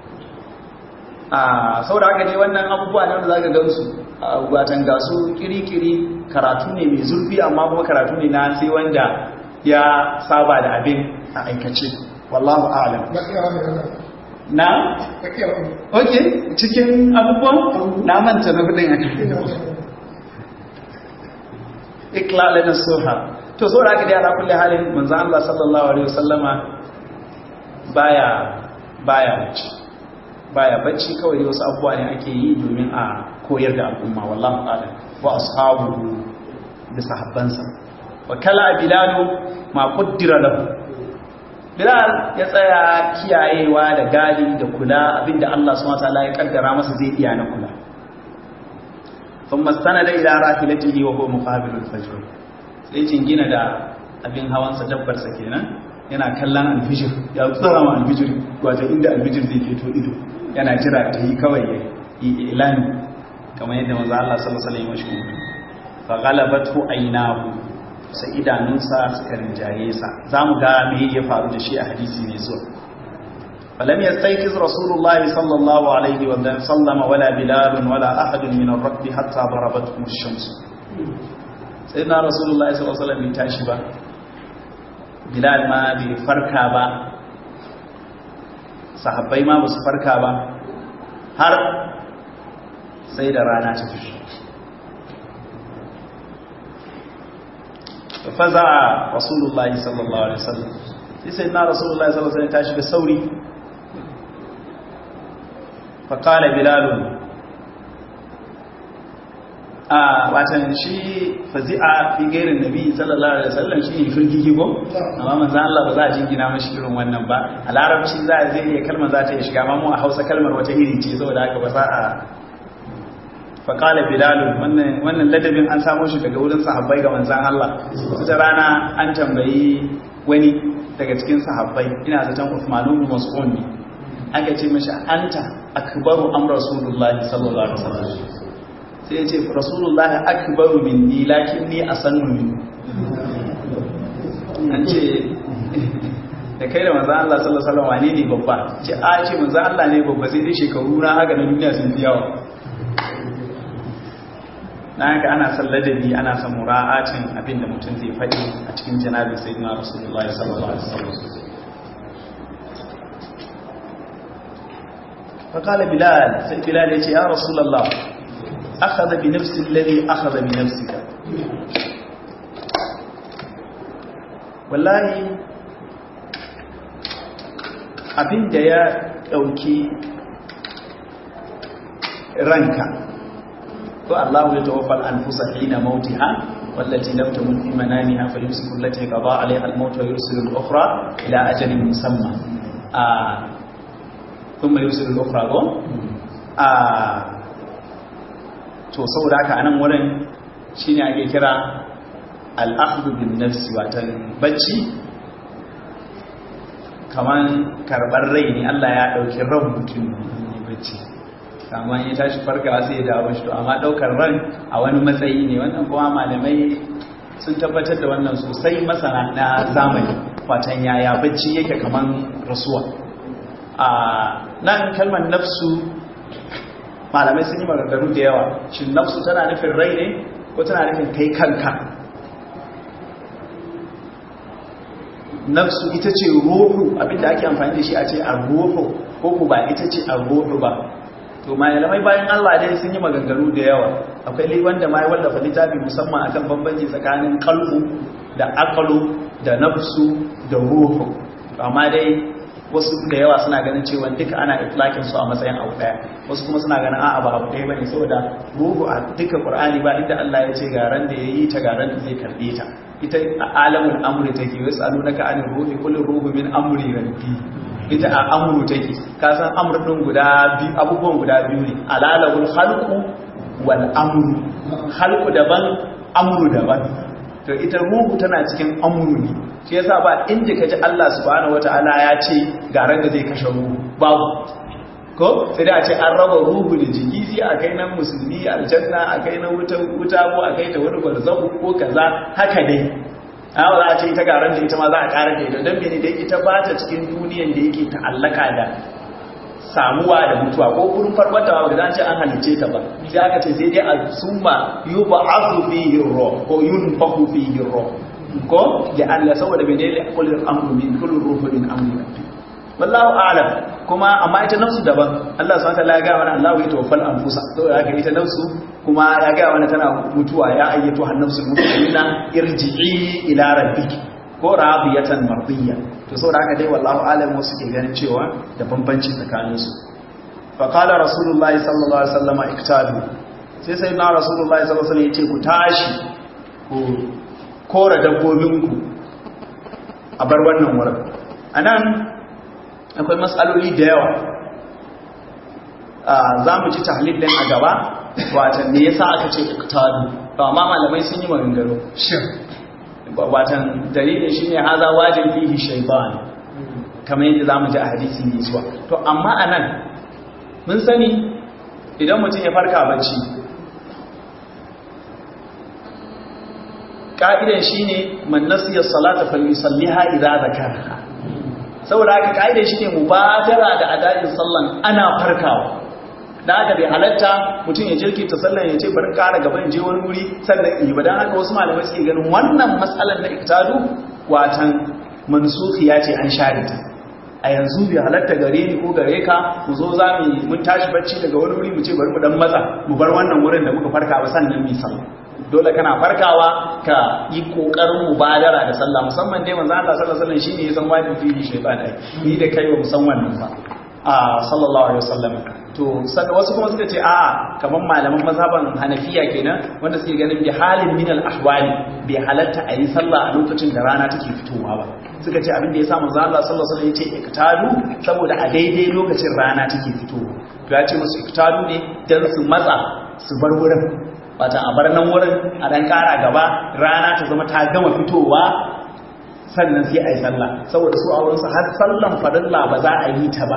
saboda haka ne wannan abubuwa ne wanda za ka gansu watan gasu kiri-kiri karatu ne mai zurfi amma kuma karatu ne na sai wanda ya saba da abin a aikace wallahu a'lam na? ok cikin abubuwan na manta na kudin aka iklalin soha to so da aka dai ala kulle halin manzan Allah sallallahu alaihi wasallama baya bacci kawai da wasu abubuwa ne ake yi domin a koyar da al'umma wallahu a'lam wa ashabu da sahabbansa wa kala bilalu ma qaddara lahu bilal ya tsaya kiyayewa da gadi da kula abinda Allah subhanahu wataala ya kaddara masa zai iya na kula thumma sanada ila rafilatihi wa huwa muqabilu al-fajr sai jingina da abin hawansa dabbarsa kenan yana kallon alfijir ya tsara ma alfijir wato inda alfijir zai fito ido yana jira ta yi kawai ya yi ilani kamar yadda manzo Allah sallallahu alaihi wasallam ya fa ghalabatu aynahu sai idanunsa suka rinjaye sa zamu ga me ya faru da shi a hadisi ne zuwa falam yastayqiz rasulullahi sallallahu alaihi wa sallam wala bilal wala ahad min ar-rakb hatta darabathu ash-shams sayyidina rasulullahi sallallahu alaihi wasallam bai tashi ba bilal ma bai farka ba sahabbai ma ba su farka ba har sai da rana ta fito faza rasulullahi sallallahu alaihi wasallam sai na rasulullahi sallallahu alaihi wasallam tashi da sauri fa qala bilal watan shi fazi'a fi gairin nabi sallallahu alaihi wasallam shi ne firgigi ko amma manzo Allah ba za a jingina mashi irin wannan ba a larabci za a zai iya kalmar za ta iya shiga amma mu a Hausa kalmar wata iri ce saboda haka ba za a fa qala bilal wannan ladabin an samu shi daga wurin sahabbai ga manzon Allah wata rana an tambayi wani daga cikin sahabbai ina zaton Uthman ibn Mas'ud ne aka ce mashi anta akbaru am rasulullahi sallallahu alaihi wasallam sai ya ce rasulullahi akbaru minni lakinni asannu minni an ce da kai da manzo Allah sallallahu alaihi wasallam wane ne babba ce a ce manzo Allah ne babba sai dai shekaru na haka na duniya sun fi yawa na haka ana son ladabi ana son mura'atin abinda mutum zai faɗi a cikin janabin sayyidina rasulullahi sallallahu alaihi wasallam فقال بلال سيد بلال يا رسول الله أخذ بنفس الذي أخذ بنفسك والله abin da ya ɗauki ranka ko Allah ya tawaffal anfusa hina mautiha wallati lam tamut fi manamiha fayumsiku allati qada alaiha al-maut wa yursilu al-ukhra ila ajalin musamma thumma yursilu al-ukhra to saboda haka anan wurin shine ake kira al-akhdhu bin nafsi watan bacci kaman karbar rai ne Allah ya dauki ran mutum ne bacci amma ya tashi farkawa sai ya dawo shi to amma daukar ran a wani matsayi ne wannan kuma malamai sun tabbatar da wannan sosai masana na zamani watan yaya bacci yake kaman rasuwa nan kalmar nafsu malamai sun yi magagaru da yawa shin nafsu tana nufin rai ne ko tana nufin kai kanka nafsu ita ce ruhu abinda ake amfani da shi a ce a ruhu ko ku ba ita ce a ruhu ba to malamai bayan Allah dai sun yi magagaru da yawa akwai wanda ma ya wallafa littafi musamman akan bambanci tsakanin qalbu da aqlu da nafsu da ruhu amma dai wasu da yawa suna ganin cewa duka ana itlaqin su a matsayin abu daya wasu kuma suna ganin a'a ba abu daya bane saboda ruhu a duka Qur'ani ba inda Allah ya ce garan da yayi ta garan da zai karbe ta ita a alamul amri take yasalunaka anir ruhi kullu ruhu min amri rabbi ita a amru take ka san amr din guda biyu abubuwan guda biyu ne alalul khalqu wal amru khalqu daban amru daban to ita ruhu tana cikin amru ne shi yasa ba inda kaji Allah subhanahu wataala ya ce garan da zai kashe ruhu babu ko sai da a ce an raba ruhu da jiki sai a kai nan musulmi aljanna a kai nan wuta ko a kai ta wani barzahu ko kaza haka dai a za a ce ita garan da ita ma za a ƙara da ita don mene da ita ba ta cikin duniyan da yake ta'allaka da samuwa da mutuwa ko kurin farkwata ba da an ce an halice ta ba sai aka ce sai dai a summa yub'athu fihi ruh ko yunfakhu fihi ruh ko da Allah saboda bai dai kullu amru min kullu ruhu min amri wallahu a'lam kuma amma ita nafsu daban Allah subhanahu wa ta'ala ya ga mana Allah ya tawaffal anfusa saboda haka ita nafsu kuma ya ga mana tana mutuwa ya ayyatu hannafsul mutmainna irji'i ila rabbiki ko radiyatan mardiyya to saboda haka dai wallahu a'lam wasu ke ganin cewa da bambanci tsakanin su fa qala rasulullahi sallallahu alaihi wasallam iktadu sai na rasulullahi sallallahu alaihi wasallam yace ku tashi ku kora dabbobinku a bar wannan wurin anan akwai matsaloli da yawa za mu ji tahlil din a gaba watan me yasa aka ce iqtadu to amma malamai sun yi maganganu shin watan dalilin shine haza wajin fihi shaytan kamar yadda zamu ji a hadisi ne zuwa to amma anan mun sani idan mutum ya farka bacci ka'idan shine man nasiya salata falyusalliha idza zakaraha saboda haka ka'idan shine mubadara da adadin sallan ana farkawa da haka bai halatta mutum ya jirkita sallan ya ce bari kara gaban je wani wuri sannan yi ba dan haka wasu malamai suke ganin wannan matsalar na iktadu watan mansukhiya ce an share ta a yanzu bai halatta gare ni ko gare ka mu zo za mun tashi bacci daga wani wuri mu ce bari mu dan matsa mu bar wannan wurin da muka farka ba sannan mu sallah dole kana farkawa ka yi kokarin mubadara da sallah musamman dai manzo Allah sallallahu alaihi wasallam shine ya san wajibi fi shaytan ai ni da kai ba musamman nan ba sallallahu alaihi wasallam to sanda wasu kuma suka ce kaman malaman mazhaban Hanafiya kenan wanda suke ganin bi halin min al ahwali bi halatta ayi sallah a lokacin da rana take fitowa ba suka ce abin da yasa manzo Allah sallallahu alaihi wasallam yace iktadu saboda a daidai lokacin rana take fitowa to ya ce musu iktadu ne dan su matsa su bar wurin wata a bar nan wurin a dan kara gaba rana ta zama ta gama fitowa sannan sai ayi sallah saboda su a wurin su har sallan farilla ba za a yi ta ba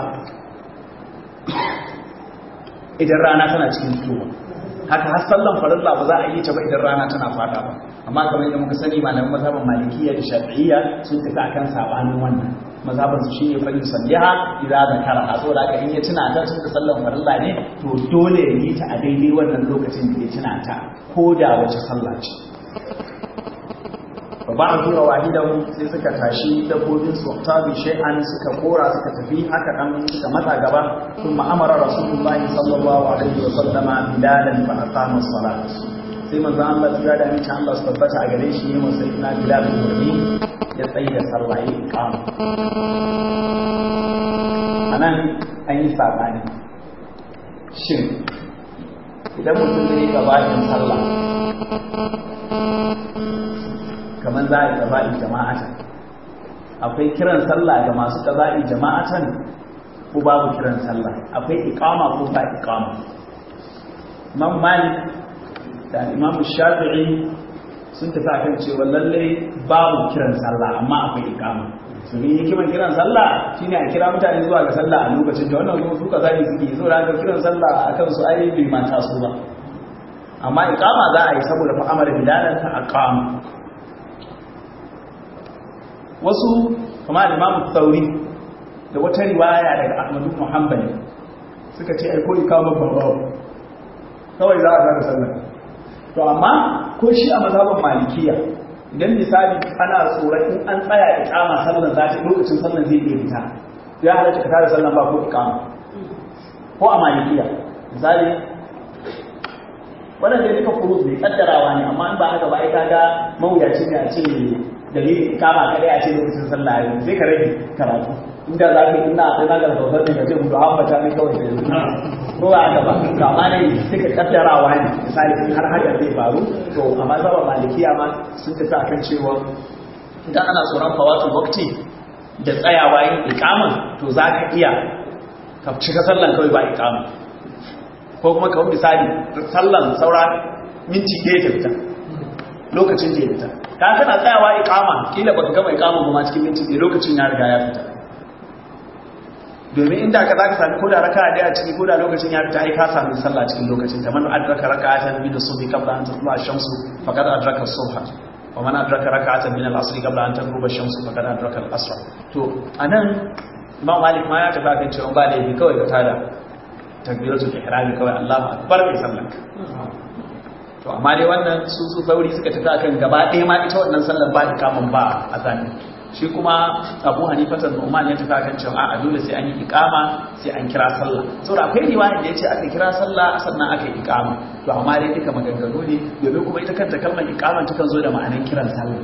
idan rana tana cikin fitowa haka har sallan farilla ba za a yi ta ba idan rana tana fada ba amma kamar yadda muka sani malaman mazhaban malikiyya da shafi'iyya sun tafi akan sabanin wannan mazhaban su shine fa yusalliha idza zakara saboda haka in ya tuna ta tun da sallan farilla ne to dole ya yi ta a daidai wannan lokacin da ya tuna ta ko da wace sallah ce ba a tura wahidan sai suka tashi dabbobin su tabi shay'an suka kora suka tafi haka dan suka matsa gaba kuma amara rasulullahi sallallahu alaihi wa sallama bilalan fa aqama as-salat sai manzo Allah ya da ni Allah su tabbata a gare shi ne sai na bilal murni ya tsayi da sallah ya iqama anan an yi sabani shin idan mutum ne gabatin sallah kamar za a yi ƙaza'i jama'atan akwai kiran sallah ga masu ƙaza'i jama'atan ko babu kiran sallah akwai iqama ko ba iqama Imam Malik da Imam Shafi'i sun tafi akan cewa lalle babu kiran sallah amma akwai iqama su ne hikiman kiran sallah shine a kira mutane zuwa ga sallah a lokacin da wannan kuma su ƙaza'i suke so da kiran sallah akan su ai bai manta su ba amma iqama za a yi saboda fa amara bilalan ta aqama wasu kama Imam Thauri da wata riwaya daga Ahmad ibn Hanbal suka ce ai ko ikama babu kawai za a fara sallah to amma ko shi a mazhabin Malikiya idan misali ana tsoron in an tsaya ikama sallan za ta lokacin sallan zai iya fita ya halatta ka tare sallan ba ko ikama ko a Malikiya misali wannan dai duka furuz bai kaddarawa ne amma in ba haka ba ai kaga mawuyaci ne a ce dalilin kama kadai a ce lokacin sallah yau sai ka rage karatu inda za ka ina akwai nagar sautar da gaje mu da hambata ne kawai da yanzu ko ba haka ba kama ne suka kaddarawa ne misali in har haka zai faru to amma zaba malikiya ma sun tafi akan cewa idan ana tsoron fawatul waqti da tsayawa yin iqama to za ka iya ka cika sallan kawai ba iqama ko kuma kawai misali sallan saura minti 1 ta fita lokacin da ya fita ka kana tsayawa iqama kila baka gama iqama ba ma cikin minti ɗaya lokacin ya riga ya fita domin inda ka zaka sami koda raka'a daya ciki koda lokacin ya fita ai ka sami sallah cikin lokacin da man adraka raka'atan min as-subhi qabla an tatlu'a ash-shamsu faqad adraka as-subha wa man adraka raka'atan min al-'asri qabla an taghruba ash-shamsu faqad adraka al-'asra to anan Imam Malik ma ya tafi kan cewa ba da yi kawai ka tada takbiratul ihram kawai Allahu akbar kai sallar to amma dai wannan su sauri suka tafi akan gaba ɗaya ma ita wannan sallar ba ikaman ba a zani shi kuma Abu Hanifa da Nu'man ya tafi akan cewa a dole sai an yi ikama sai an kira sallah saboda akwai riwaya da yace aka kira sallah sannan aka yi ikama to amma dai duka maganganu ne domin kuma ita kanta kalmar ikaman takan zo da ma'anar kiran sallah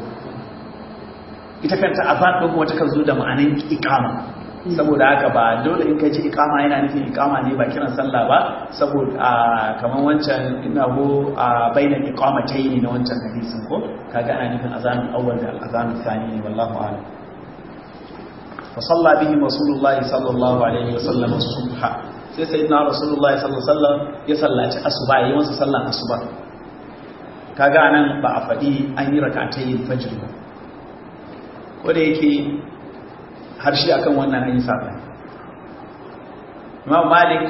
ita kanta azan din kuma takan zo da ma'anar ikama saboda haka ba dole in kai ci ikama yana nufin ikama ne ba kiran sallah ba saboda kaman wancan innahu bainal iqamatayn na wancan hadisin ko kaga ana nufin azanul awwal da azanul thani ne wallahu a'lam fa salla bihi rasulullah sallallahu alaihi wasallam subha sai sayyidina rasulullahi sallallahu alaihi wasallam ya sallaci asuba yayin masa sallan asuba kaga nan ba a faɗi an yi rak'atayn fajr ba ko da yake har shi akan wannan an yi sabani Imam Malik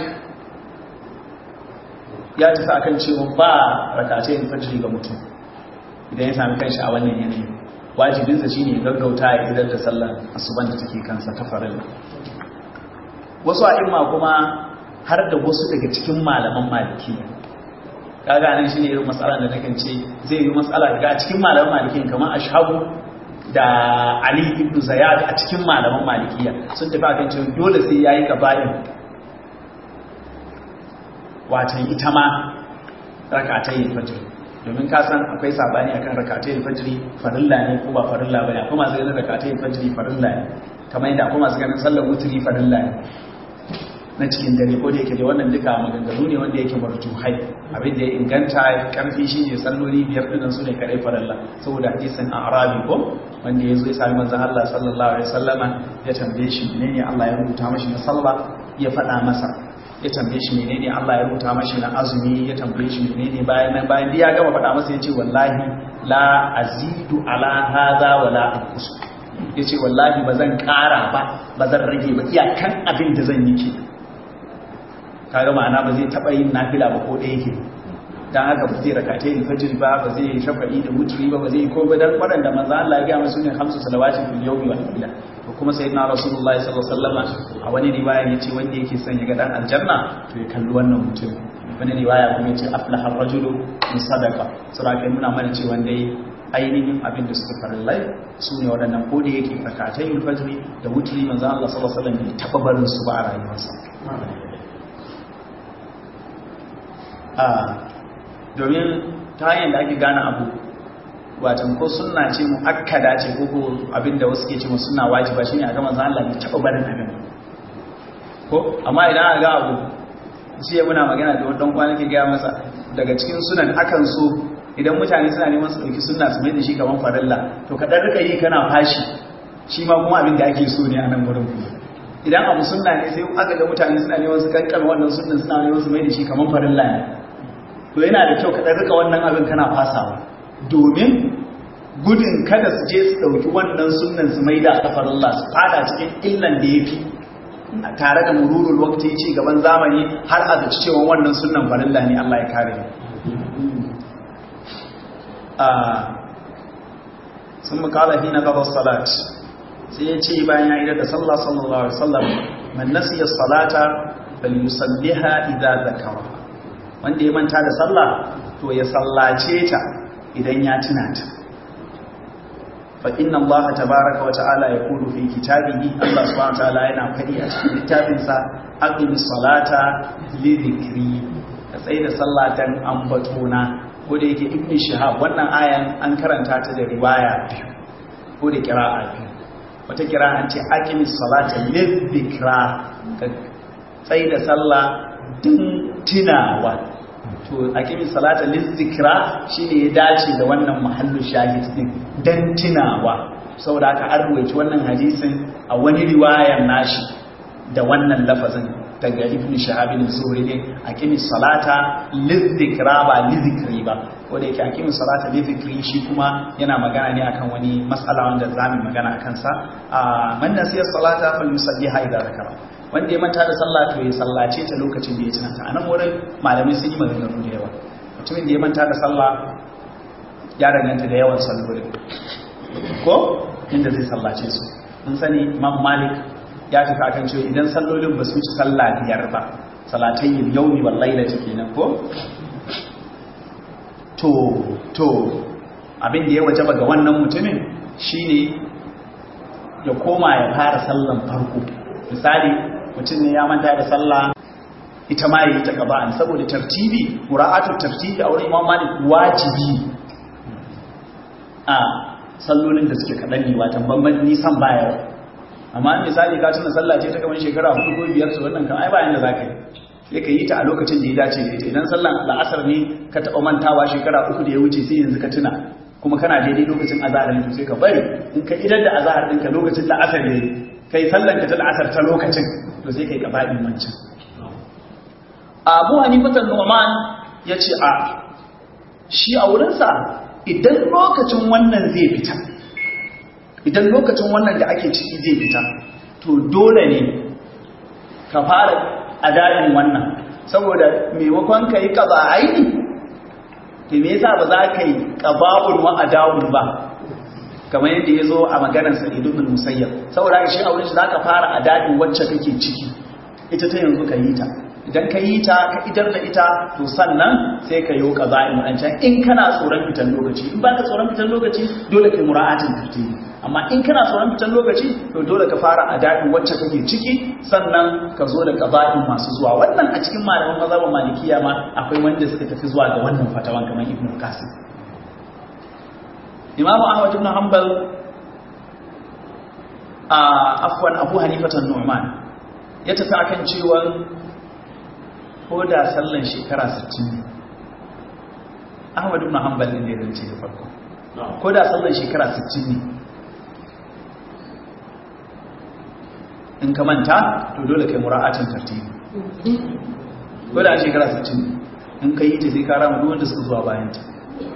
ya tafi akan cewa ba rak'atayn fajr ga mutum idan ya sami kanshi a wannan yanayi wajibinsa shine gaggauta ya idar da sallar asuban da take kansa ta farilla wasu a'imma kuma har da wasu daga cikin malaman maliki kaga nan shine irin matsalar da nake ce zai yi matsala daga cikin malaman maliki kamar Ashhabu da Ali ibn Zayyad a cikin malaman malikiya sun tafi akan cewa dole sai yayi gaba'in watan ita ma rak'atayn fajr domin ka san akwai sabani akan rak'atayn fajr farilla ne ko ba farilla bane akwai masu ganin rak'atayn fajr farilla ne kamar yadda akwai masu ganin sallar wutri farilla ne na cikin dare ko da yake da wannan duka maganganu ne wanda yake marjuhai abin da ya inganta karfi shine salloli biyar din su ne kadai farilla saboda hadisin Arabi ko wanda yazo ya sami manzon Allah sallallahu alaihi wasallama ya tambaye shi menene Allah ya rubuta mashi na sallah ya faɗa masa ya tambaye shi menene Allah ya rubuta mashi na azumi ya tambaye shi menene bayan ya gama faɗa masa yace wallahi la azidu ala hadha wala anqus yace wallahi bazan ƙara ba bazan rage ba iyakan abin da zan yi ke kaga ma'ana ba zai taba yin nafila ba ko ɗaya ke dan haka ba zai rak'atayn fajr ba zai shafa'i da wutri ba zai ko ba dan wadanda manzo Allah ya ga musu ne 5 salawatin fil yawmi wal layla to kuma sayyidina rasulullahi sallallahu alaihi wasallam a wani riwaya yace wanda yake son ya ga dan aljanna to ya kalli wannan mutum wani riwaya kuma yace aflaha ar-rajulu in sadaqa sura kai muna mana cewa dai ainihin abin da suka farallai su ne waɗannan ko da yake rak'atayn fajr da wutri manzo Allah sallallahu alaihi wasallam bai taba barin su ba a rayuwarsa domin ta hanyar da ake gane abu watan ko sunna ce muakkada ce ko abinda wasu ke ce mu sunna wajiba shine a ga manzo Allah ya taba barin abin ko amma idan aka ga abu sai muna magana da wannan kwanaki ga masa daga cikin sunan akan so idan mutane suna neman su dauki sunna su mai da shi kaman farilla to ka dan rika yi kana fashi shi ma kuma abin da ake so ne a nan gurin idan abu sunna ne sai aka ga mutane suna neman su kankan wannan sunnan suna neman su mai da shi kaman farilla ne to yana da kyau ka dan rika wannan abin kana fasawa domin gudun kada su je su dauki wannan sunnan su mai da farilla su fada cikin illan da yafi tare da mururul waqti ci gaban zamani har a zaci cewa wannan sunnan farilla ne Allah ya kare sun makala hina qada salat sai ya ce bayan ya idar da sallah sallallahu alaihi wasallam man nasiya salata falyusalliha idza zakara wanda ya manta da sallah to ya sallace ta idan ya tuna ta fa inna Allah tabaaraka wa ta'ala yaqulu fi kitabihi Allah subhanahu wa ta'ala yana fadi a cikin littafin sa aqimis salata li dhikri ka tsaya da sallah dan ambatona ko da yake ibn shihab wannan ayan an karanta ta da riwaya ko da qira'a wata qira'a ce aqimis salata li dhikra ka tsaya da sallah din tunawa to aqimis salata li dhikra shine ya dace da wannan mahallu shahid din dan tunawa saboda aka arwaye wannan hadisin a wani riwayar nashi da wannan lafazin daga ibn shahab bin zuhri ne aqimis salata lidhikra ba lidhikri ba wanda yake aqimis salata lidhikri shi kuma yana magana ne akan wani mas'ala wanda zamu magana akan sa man nasiya salata falyusalliha idza zakara wanda ya manta da sallah to ya sallace ta lokacin da ya tuna ta anan wurin malamai sun yi maganganu da yawa mutumin da ya manta da sallah ya danganta da yawan sallolin ko inda zai sallace su mun sani Imam Malik ya tafi akan cewa idan sallolin ba su ci sallah biyar ba salatayn yawmi wal lailati kenan ko to abin da ya wajaba ga wannan mutumin shine ya koma ya fara sallan farko misali mutum ne ya manta da sallah ita ma yayi ta gaba saboda tartibi mura'atu tartibi a wurin Imam Malik wajibi a sallolin da suke kadan ne watan bamban nisan baya amma misali ka tuna sallah ce ta kamar shekara 4 ko 5 su wannan kan ai bayan da zaka yi sai ka yi ta a lokacin da ya dace da ita idan sallan al'asar ne ka taɓa mantawa shekara 3 da ya wuce sai yanzu ka tuna kuma kana daidai lokacin azhar ne sai ka bari in ka idar da azhar ɗinka lokacin la'asar ne kai sallan ka ta la'asar ta lokacin to sai kai ka faɗi wancan Abu Hanifa Nu'man ya ce a shi a wurinsa idan lokacin wannan zai fita, idan lokacin wannan da ake ciki zai fita, to dole ne ka fara adadin wannan, saboda maimakon ka yi ƙaba aini, to me yasa ba za ka yi ƙaba'un wa adawun ba, kamar yadda ya zo a maganar Sa'id ibn Musayyab. Saboda shi a wurin shi za ka fara adadin wacce kake ciki, ita ta yanzu ka yi ta. Idan ka yi ta ka idar da ita, to sannan sai ka yi ƙaza'in waɗancan in kana tsoron fitan lokaci. In ba ka tsoron fitan lokaci dole ka yi mura'atin tartibi, amma in kana tsoron fitan lokaci to dole ka fara adadin wacce kake ciki, sannan ka zo da ƙaza'in masu zuwa. Wannan a cikin malaman mazhabin Malikiya ma akwai wanda suka tafi zuwa ga wannan fatawan kamar Ibn Qasim. Imam Ahmad ibn Hanbal Abu Hanifa Nu'man ya tafi akan cewa ko da sallan shekara 60 ne. Ahmad ibn Hanbal ne da zance da farko. Ko da sallan shekara 60 ne, in ka manta to dole kai mura'atin tartibi. Ko da shekara 60 ne, in ka yi ta sai ka rama duk wanda suka zuwa bayan ta.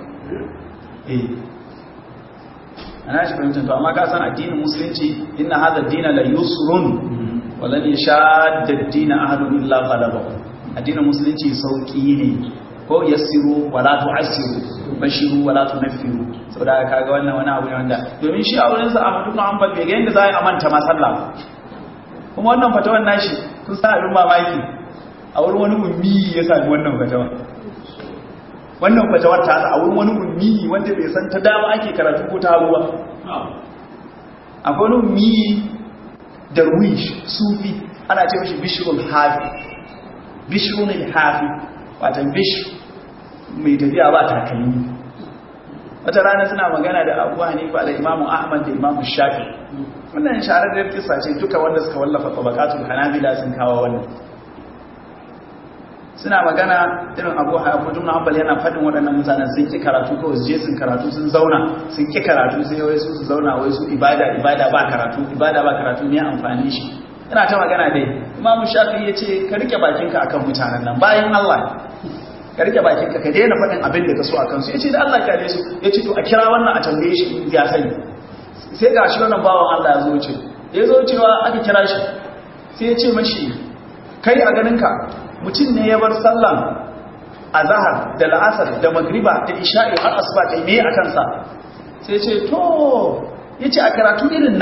Ana shi fahimtar to, amma ka san addinin musulunci inna hadha ad-din la yusrun wa lan yashadda ad-din ahadun illa ghalabahu. Addinin musulunci sauki ne, ko yassiru wala tu'assiru, bashiru wala tunfiru. Saboda kaga wannan wani abu ne wanda domin shi a wurin sa Ahmad ibn Hanbal bai ga yanda za a manta ma sallah. Kuma wannan fatawan nashi kun san abin mamaki, a wurin wani ummi ya sami wannan fatawa. Wannan fatawar ta a wurin wani ummi wanda bai san ta dama ake karatu ko ta hagu ba. Akwai wani ummi darwish sufi ana ce mishi Bishrul Hafi. Bishrun al-Hafi, watan Bishr mai tafiya ba takalmi. Wata rana suna magana da Abu Hanifa da Imam Ahmad da Imam Shafi. Wannan shahararriyar kissa ce, duka wanda suka wallafa Tabaqatul Hanabila sun kawo wannan. Suna magana irin Abu Hanifa yana faɗin waɗannan mutanen sun ki karatu, kawai su je sun karatu sun zauna, sun ki karatu sai wai su zauna wai su ibada ba karatu ne amfani shi. Ina ta magana dai, Imam Shafi ya ce ka rike bakinka akan mutanen nan bayan Allah, ka rike bakinka ka daina faɗin abin da ka so akan su. Ya ce da Allah ka dai su, ya ce to a kira wannan a tambaye shi ya sani. Sai ga shi wannan bawan Allah ya zo ce, ya zo cewa aka kira shi, sai ya ce mashi kai a ganinka mutum ne ya bar sallan azhar da la'asar da magriba da isha'i har asuba da me a kansa. Sai ya ce to, ya ce a karatu irin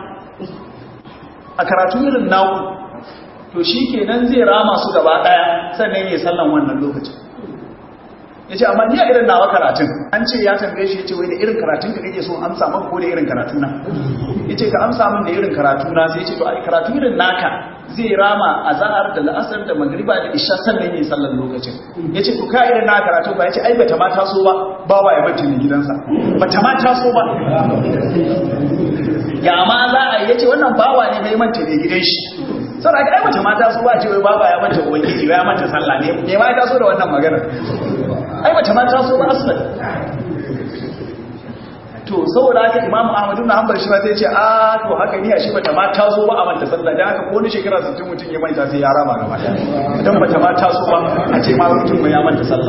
naku to shi kenan zai rama su gaba daya sannan ya sallan wannan lokacin. Ya ce amma ni a irin nawa karatun, an ce ya tambaye shi, ya ce wai da irin karatun ka kake so amsa maka ko da irin karatu na? Ya ce ka amsa min da irin karatu na. Sai ya ce to ai karatu irin naka zai rama azhar da la'asar da magriba da isha sannan ya sallan lokacin. Ya ce to ka irin na karatu ba? Ya ce ai bata ma taso ba ya bace ni gidansa, bata ma taso ba. Ya ma za a yi? Ya ce wannan bawa ne bai manta ne gidan shi. Saboda ai mace ma taso ba ce wai baba ya manta ubangiji ya manta sallah ne, me ma ya taso da wannan magana? Ai mace ma taso ba asali. To saboda haka Imam Ahmad ibn Hanbal shi ma sai ya ce to haka ni shi bata ma taso ba a manta sallah, dan haka ko ni shekara 60 mutun ya manta sai ya rama gaba daya, dan bata ma taso ba a ce ma mutum ba ya manta sallah.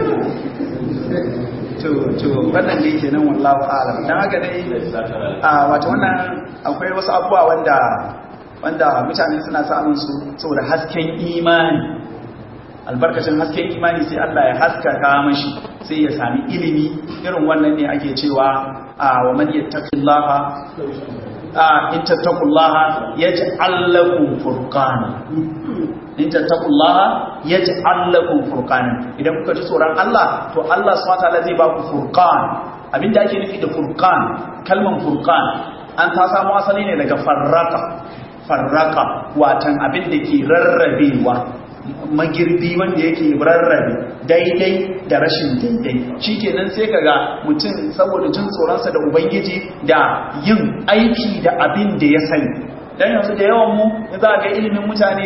To wannan dai kenan wallahu a'lam. Dan haka dai wato wannan akwai wasu abubuwa wanda mutane suna samun su saboda hasken imani, albarkacin hasken imani sai Allah ya haskaka mashi sai ya sami ilimi. Irin wannan ne ake cewa wa man yattaqillaha in tattaqullaha yaj'al lakum furqana, in tattaqullaha yaj'al lakum furqana. Idan kuka ji tsoron Allah to Allah subhanahu wa ta'ala zai ba ku furqan. Abinda ake nufi da furqan, kalman furqan an ta samu asali ne daga farraka, watan abin da ke rarrabewa, magirbi wanda yake rarrabe daidai da rashin daidai. Shikenan sai kaga mutum saboda jin tsoronsa da ubangiji da yin aiki da abin da ya sani. Dan yanzu da yawan mu za ga ilimin mutane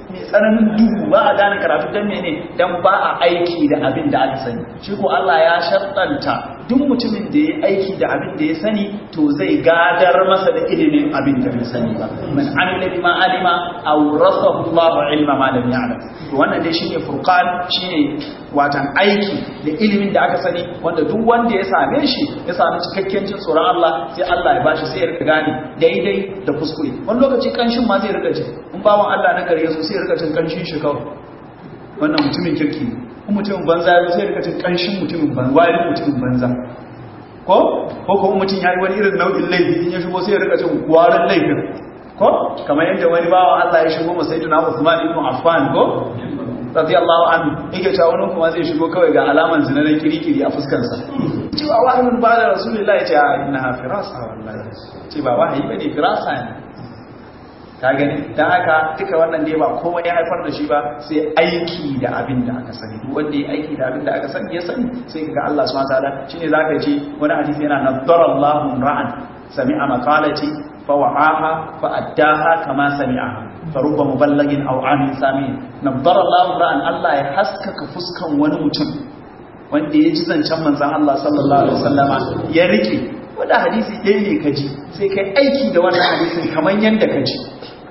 mai tsananin duhu ba a gane karatu dan mene dan ba a aiki da abin da aka sani shi ko Allah ya shartanta duk mutumin da ya aiki da abin da ya sani to zai gadar masa da ilimin abin da bai sani ba man amila bima alima aw rasahu Allahu ilma ma lam ya'lam to wannan dai shine furqan shine watan aiki da ilimin da aka sani wanda duk wanda ya same shi ya sami cikakken jin tsoron Allah sai Allah ya bashi sai ya rika gane daidai da kuskure wani lokaci kanshin ma zai rika ji in bawan Allah na gare yazo sai ya rika jin kanshin shi kawai wannan mutumin kirki ne mutumin banza ya sai rika cin kanshin mutumin banza wani mutumin banza ko kuma mutum ya yi wani irin nau'in laifi in ya shigo sai ya rika cin warin laifin ko kamar yadda wani bawa Allah ya shigo masa sayyidina Uthman ibn Affan ko radiyallahu anhu yake cewa wani kuma zai shigo kawai ga alaman zina na kirikiri a fuskar sa cewa wahayin ba da rasulullahi ya ce innaha firasa wallahi ce ba wahayi bane firasa ne ka gani dan haka duka wannan dai ba komai ya haifar da shi ba sai aiki da abin da aka sani duk wanda ya aiki da abin da aka sani ya sani sai kaga Allah subhanahu wataala shine zaka ji wani hadisi yana nadarallahu ra'an sami'a maqalati fa wa'aha fa addaha kama sami'aha fa rubba muballighin aw amin sami nadarallahu ra'an Allah ya haskaka fuskan wani mutum wanda ya ji zancen manzon Allah sallallahu alaihi wasallama ya rike wanda hadisi ɗaya ne ka ji sai kai aiki da wannan hadisin kamar yanda ka ji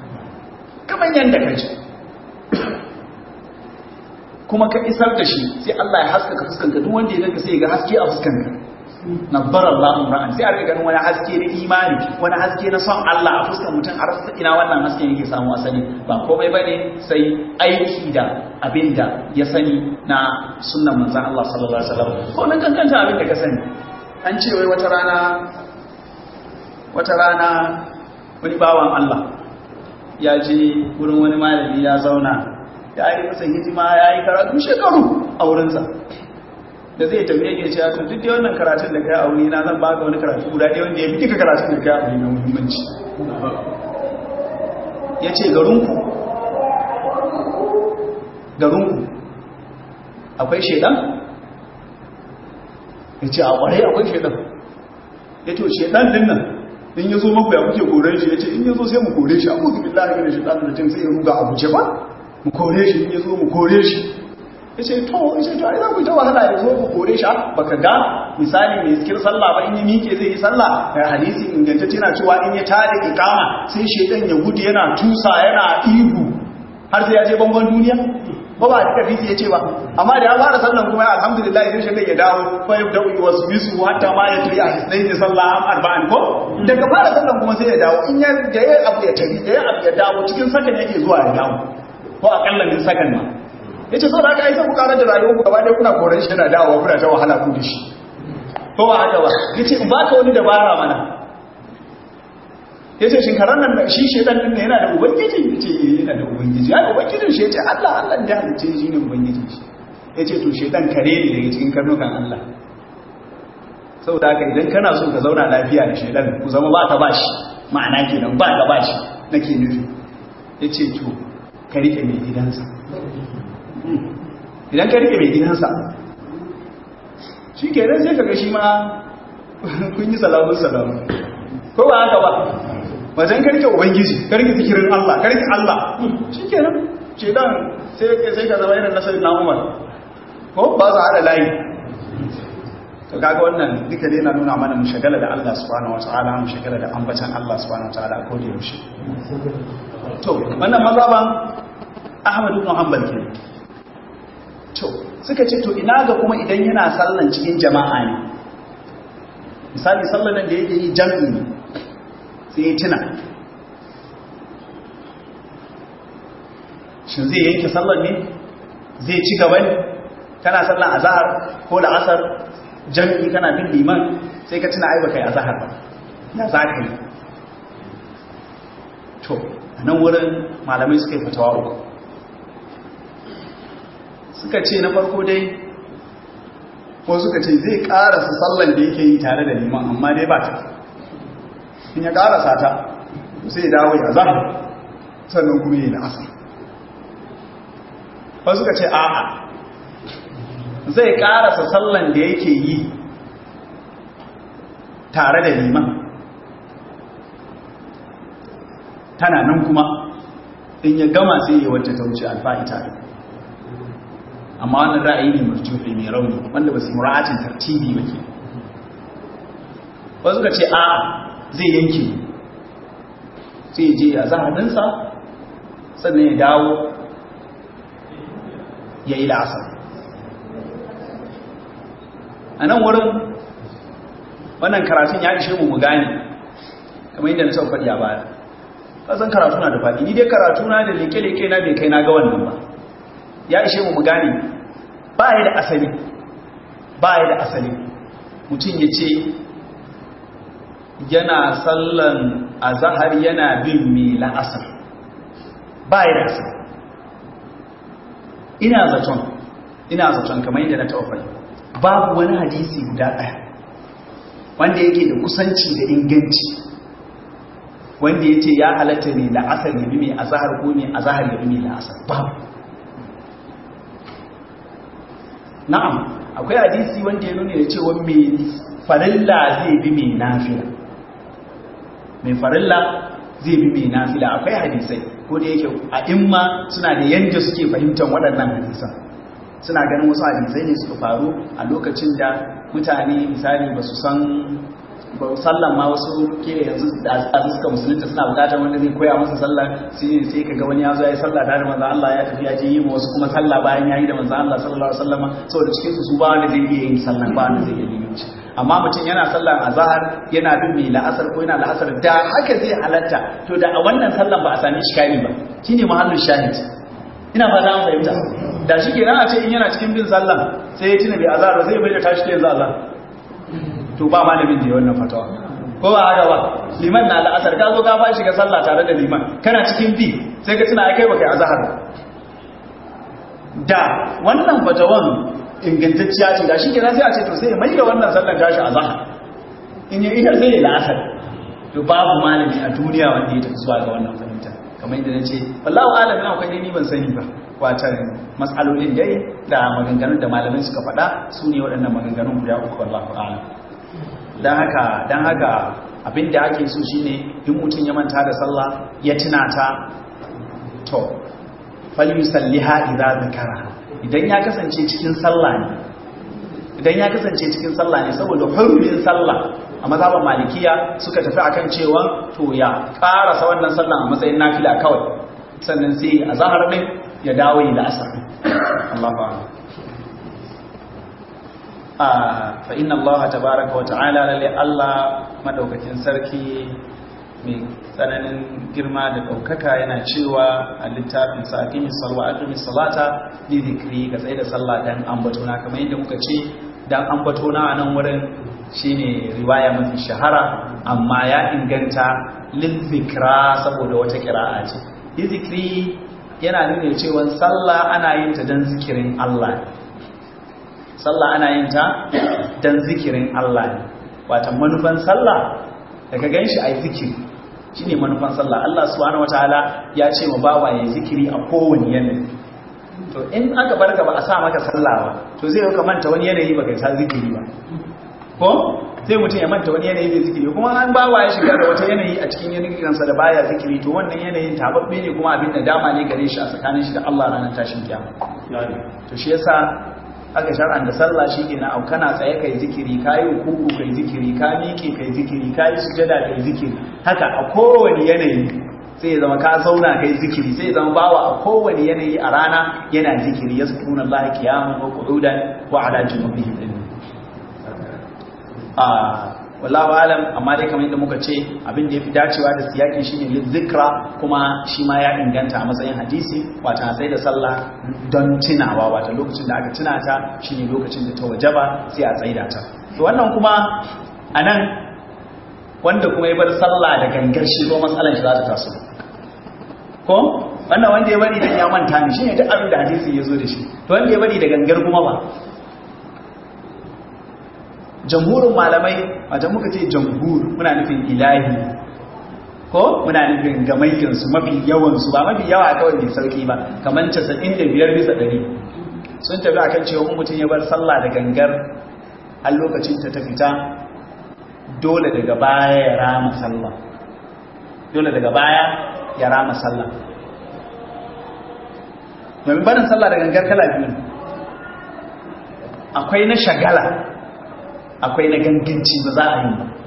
kuma ka isar da shi sai Allah ya haskaka fuskanka duk wanda ya ganka sai ya ga haske a fuskanka nabbara Allahu ra'an sai aka ganin wani haske na imani wani haske na son Allah a fuskan mutum har ina wannan haske yake samu asali ba komai bane sai aiki da abinda ya sani na sunnan manzon Allah sallallahu alaihi wasallam ko nan kankanta abin da ka sani an ce wai wata rana wani bawan Allah ya je wurin wani malami ya zauna ya yi masa hidima ya yi karatu shekaru a wurinsa da zai tafiye ke cewa to duk da wannan karatun da kai a wuri na zan baka wani karatu guda ɗaya wanda ya fi duka karatun da kai a wuri mai muhimmanci ya ce garinku akwai shaidan ya ce a ƙwarai akwai shaidan ya to shaidan din nan in yazo maku ya kuke kore shi yace in yazo sai mu kore shi a'udhu billahi minash shaitanir rajim sai ya ruga a guje ba mu kore shi in yazo mu kore shi yace to ai za ku ta wahala yazo mu kore shi baka ga misali mai zikir sallah ba in yi mike zai yi sallah hadisi ingantacce na cewa in ya tada iqama sai shedan ya gudu yana tusa yana ihu har sai ya je bangon duniya ba duka hadisi yace ba amma da ya fara sallan kuma alhamdulillah sai shedan ya dawo fa yabda wasbisu hatta ma ya tuya hisnaini sallah arba'an ko daga fara sallan kuma sai ya dawo in ya da ya abu ya tafi da ya abu ya dawo cikin sakan yake zuwa ya dawo ko akalla min sakan ma yace so da aka yi sai ku karar da rayuwar ku gaba ɗaya kuna koran shi yana dawowa kuna ta wahala ku da shi ko ba haka ba yace in baka wani dabara mana yace shinkaran nan shi shedan din yana da ubangiji yace yana da ubangiji ya ubangijin shi yace Allah da halice shi ne ubangiji shi yace to shedan kare ne daga cikin karnukan Allah saboda haka idan kana so ka zauna lafiya da shedan ku zama ba ka bashi ma'ana kenan ba ka bashi nake nufi yace to ka rike mai gidansa idan ka rike mai gidansa shi kenan sai kaga shi ma kun yi salamun ko ba haka ba wajen ka rike ubangiji ka rike zikirin Allah ka rike Allah shi kenan shedan sai ka zama irin nasarin na Umar ko ba za a haɗa layi to kaga wannan duka dai na nuna mana mu shagala da Allah subhanahu wataala mu shagala da ambatan Allah subhanahu wataala ko da yaushe to wannan mazhaban Ahmad ibn Hanbal kenan to suka ce to ina ga kuma idan yana sallan cikin jama'a ne misali sallan nan da yake yi jami'i ne sai ya tuna shin zai yanke sallan ne zai ci gaba ne kana sallan azhar ko la'asar jami'i kana bin liman sai ka tuna ai baka yi azhar ba ya za ka yi to a nan wurin malamai suka yi fatawa uku suka ce na farko dai ko suka ce zai karasa sallan da yake yi tare da liman amma dai ba ta in ya karasa ta sai dawo ya zahar sannan kuma yi la'asar ko suka ce a'a zai karasa sallan da yake yi tare da liman tana nan kuma in ya gama sai ya wacce ta wuce alfa'ita amma wannan ra'ayi ne marjuhi mai rauni wanda ba su mura'atin tartibi ba ke wasu ka ce a zai yanke sai je a zaharinsa sannan ya dawo ya yi la'asar a nan wurin wannan karatun ya ishe mu gane kamar yadda na sau faɗi a baya ƙasan karatu na da faɗi ni dai karatu na da leke-leke na bai kai na ga wannan ba ya ishe mu gane ba ya da asali mutum ya ce yana sallan azahar yana bin mai la'asar ba ya da asali ina zaton kamar yadda na taɓa faɗi babu wani hadisi guda ɗaya wanda yake da kusanci da inganci wanda ya ce ya halatta ne la'asar ya bi mai azahar ko mai azahar ya bi mai la'asar babu na'am akwai hadisi wanda ya nuna da cewa mai farilla zai bi mai nafila akwai hadisai ko da yake a imma suna da yanda suke fahimtar waɗannan hadisan suna ganin wasu hadisai ne suka faru a lokacin da mutane misali ba su san ba sallan ma wasu ke yanzu a suka musulunta suna bukatar wanda zai koya masa sallah sai ka ga wani ya zo ya yi sallah da manzan Allah ya tafi ya je yi wasu kuma sallah bayan ya yi da manzan Allah sallallahu alaihi wasallam saboda cikin su ba wanda zai iya yin sallah ba wanda zai iya yin shi amma mutum yana sallan azhar yana bin mai la'asar ko yana la'asar da haka zai halatta to da a wannan sallan ba a sami shikari ba shine mahallin shahid ina fata an fahimta da shi kenan a ce in yana cikin bin sallan sai ya tuna bai azhar ba sai bai da tashi yanzu Allah to ba malamin da ya wannan fatawa ko ba haka ba liman na la'asar ka zo ka fa shiga sallah tare da liman kana cikin bi sai ka tuna ai kai baka azhar da wannan fatawan ingantacciya ce da shi kenan sai a ce to sai ya mai da wannan sallan tashi azhar in ya ita sai ya la'asar to babu malami a duniya wanda ya tafi zuwa ga wannan fahimta kamar yadda nace wallahi alamin akwai ni ban sani ba watan mas'alolin dai da maganganun da malamai suka faɗa su ne waɗannan maganganun guda uku wallahi a'lam dan haka abinda ake so shine in mutum ya manta da sallah ya tuna ta to falyusalliha idza zakara idan ya kasance cikin sallah ne saboda hurumin sallah a mazhaban malikiya suka tafi akan cewa to ya karasa wannan sallah a matsayin nafila kawai sannan sai a zahar din ya dawo da asar Allahu a'lam fa inna Allah tabaaraka wa ta'ala lalle Allah madaukakin sarki mai tsananin girma da daukaka yana cewa a littafin sa aqimi salata li dhikri ka tsaye da sallah dan ambatona kamar yadda muka ce dan ambatona a nan wurin shine riwaya mafi shahara amma ya inganta lil dhikra saboda wata qira'a ce li dhikri yana nuna cewa sallah ana yin ta dan zikirin Allah wata manufan sallah da ka ganshi ai zikiri shine manufan sallah Allah subhanahu wataala ya ce ma bawa yayin zikiri a kowane yanayi to in aka barka ba a sa maka sallah ba to zai ka manta wani yanayi baka sa zikiri ba ko sai mutum ya manta wani yanayi zai zikiri kuma an bawa ya shiga da wata yanayi a cikin yanayinsa da baya zikiri to wannan yanayin tababbe ne kuma abin da dama ne gare shi a tsakanin shi da Allah ranar tashin kiyama to shi yasa aka shar'an da sallah shike na aukana tsaye kai zikiri kai ruku kai zikiri ka miƙe kai zikiri kai sujada kai zikiri haka a kowane yanayi sai ya zama ka zauna kai zikiri sai ya zama bawa a kowane yanayi a rana yana zikiri yaskuruna Allah qiyaman wa qu'udan wa ala junubihim wallahu alam amma dai kamar yadda muka ce abin da yafi dacewa da siyakin shine lil zikra kuma shi ma ya inganta a matsayin hadisi wato sai da sallah don tunawa wato lokacin da aka tuna ta shine lokacin da ta wajaba sai a tsaida ta to wannan kuma anan wanda kuma ya bar sallah da gangar shi ko matsalan shi za ta taso ko wannan wanda ya bari dan ya manta ne shine duk abin da hadisi ya zo da shi to wanda ya bari da gangar kuma ba jamhurin malamai wata muka ce jamhur muna nufin ilahi ko muna nufin gamayyansu mafi yawansu ba mafi yawa kawai mai sauki ba kamar 95% sun tafi akan cewa mutum ya bar sallah da gangar har lokacin ta fita dole daga baya ya rama sallah domin barin sallah da gangar kala biyu akwai na shagala akwai na ganganci ba za a yi ba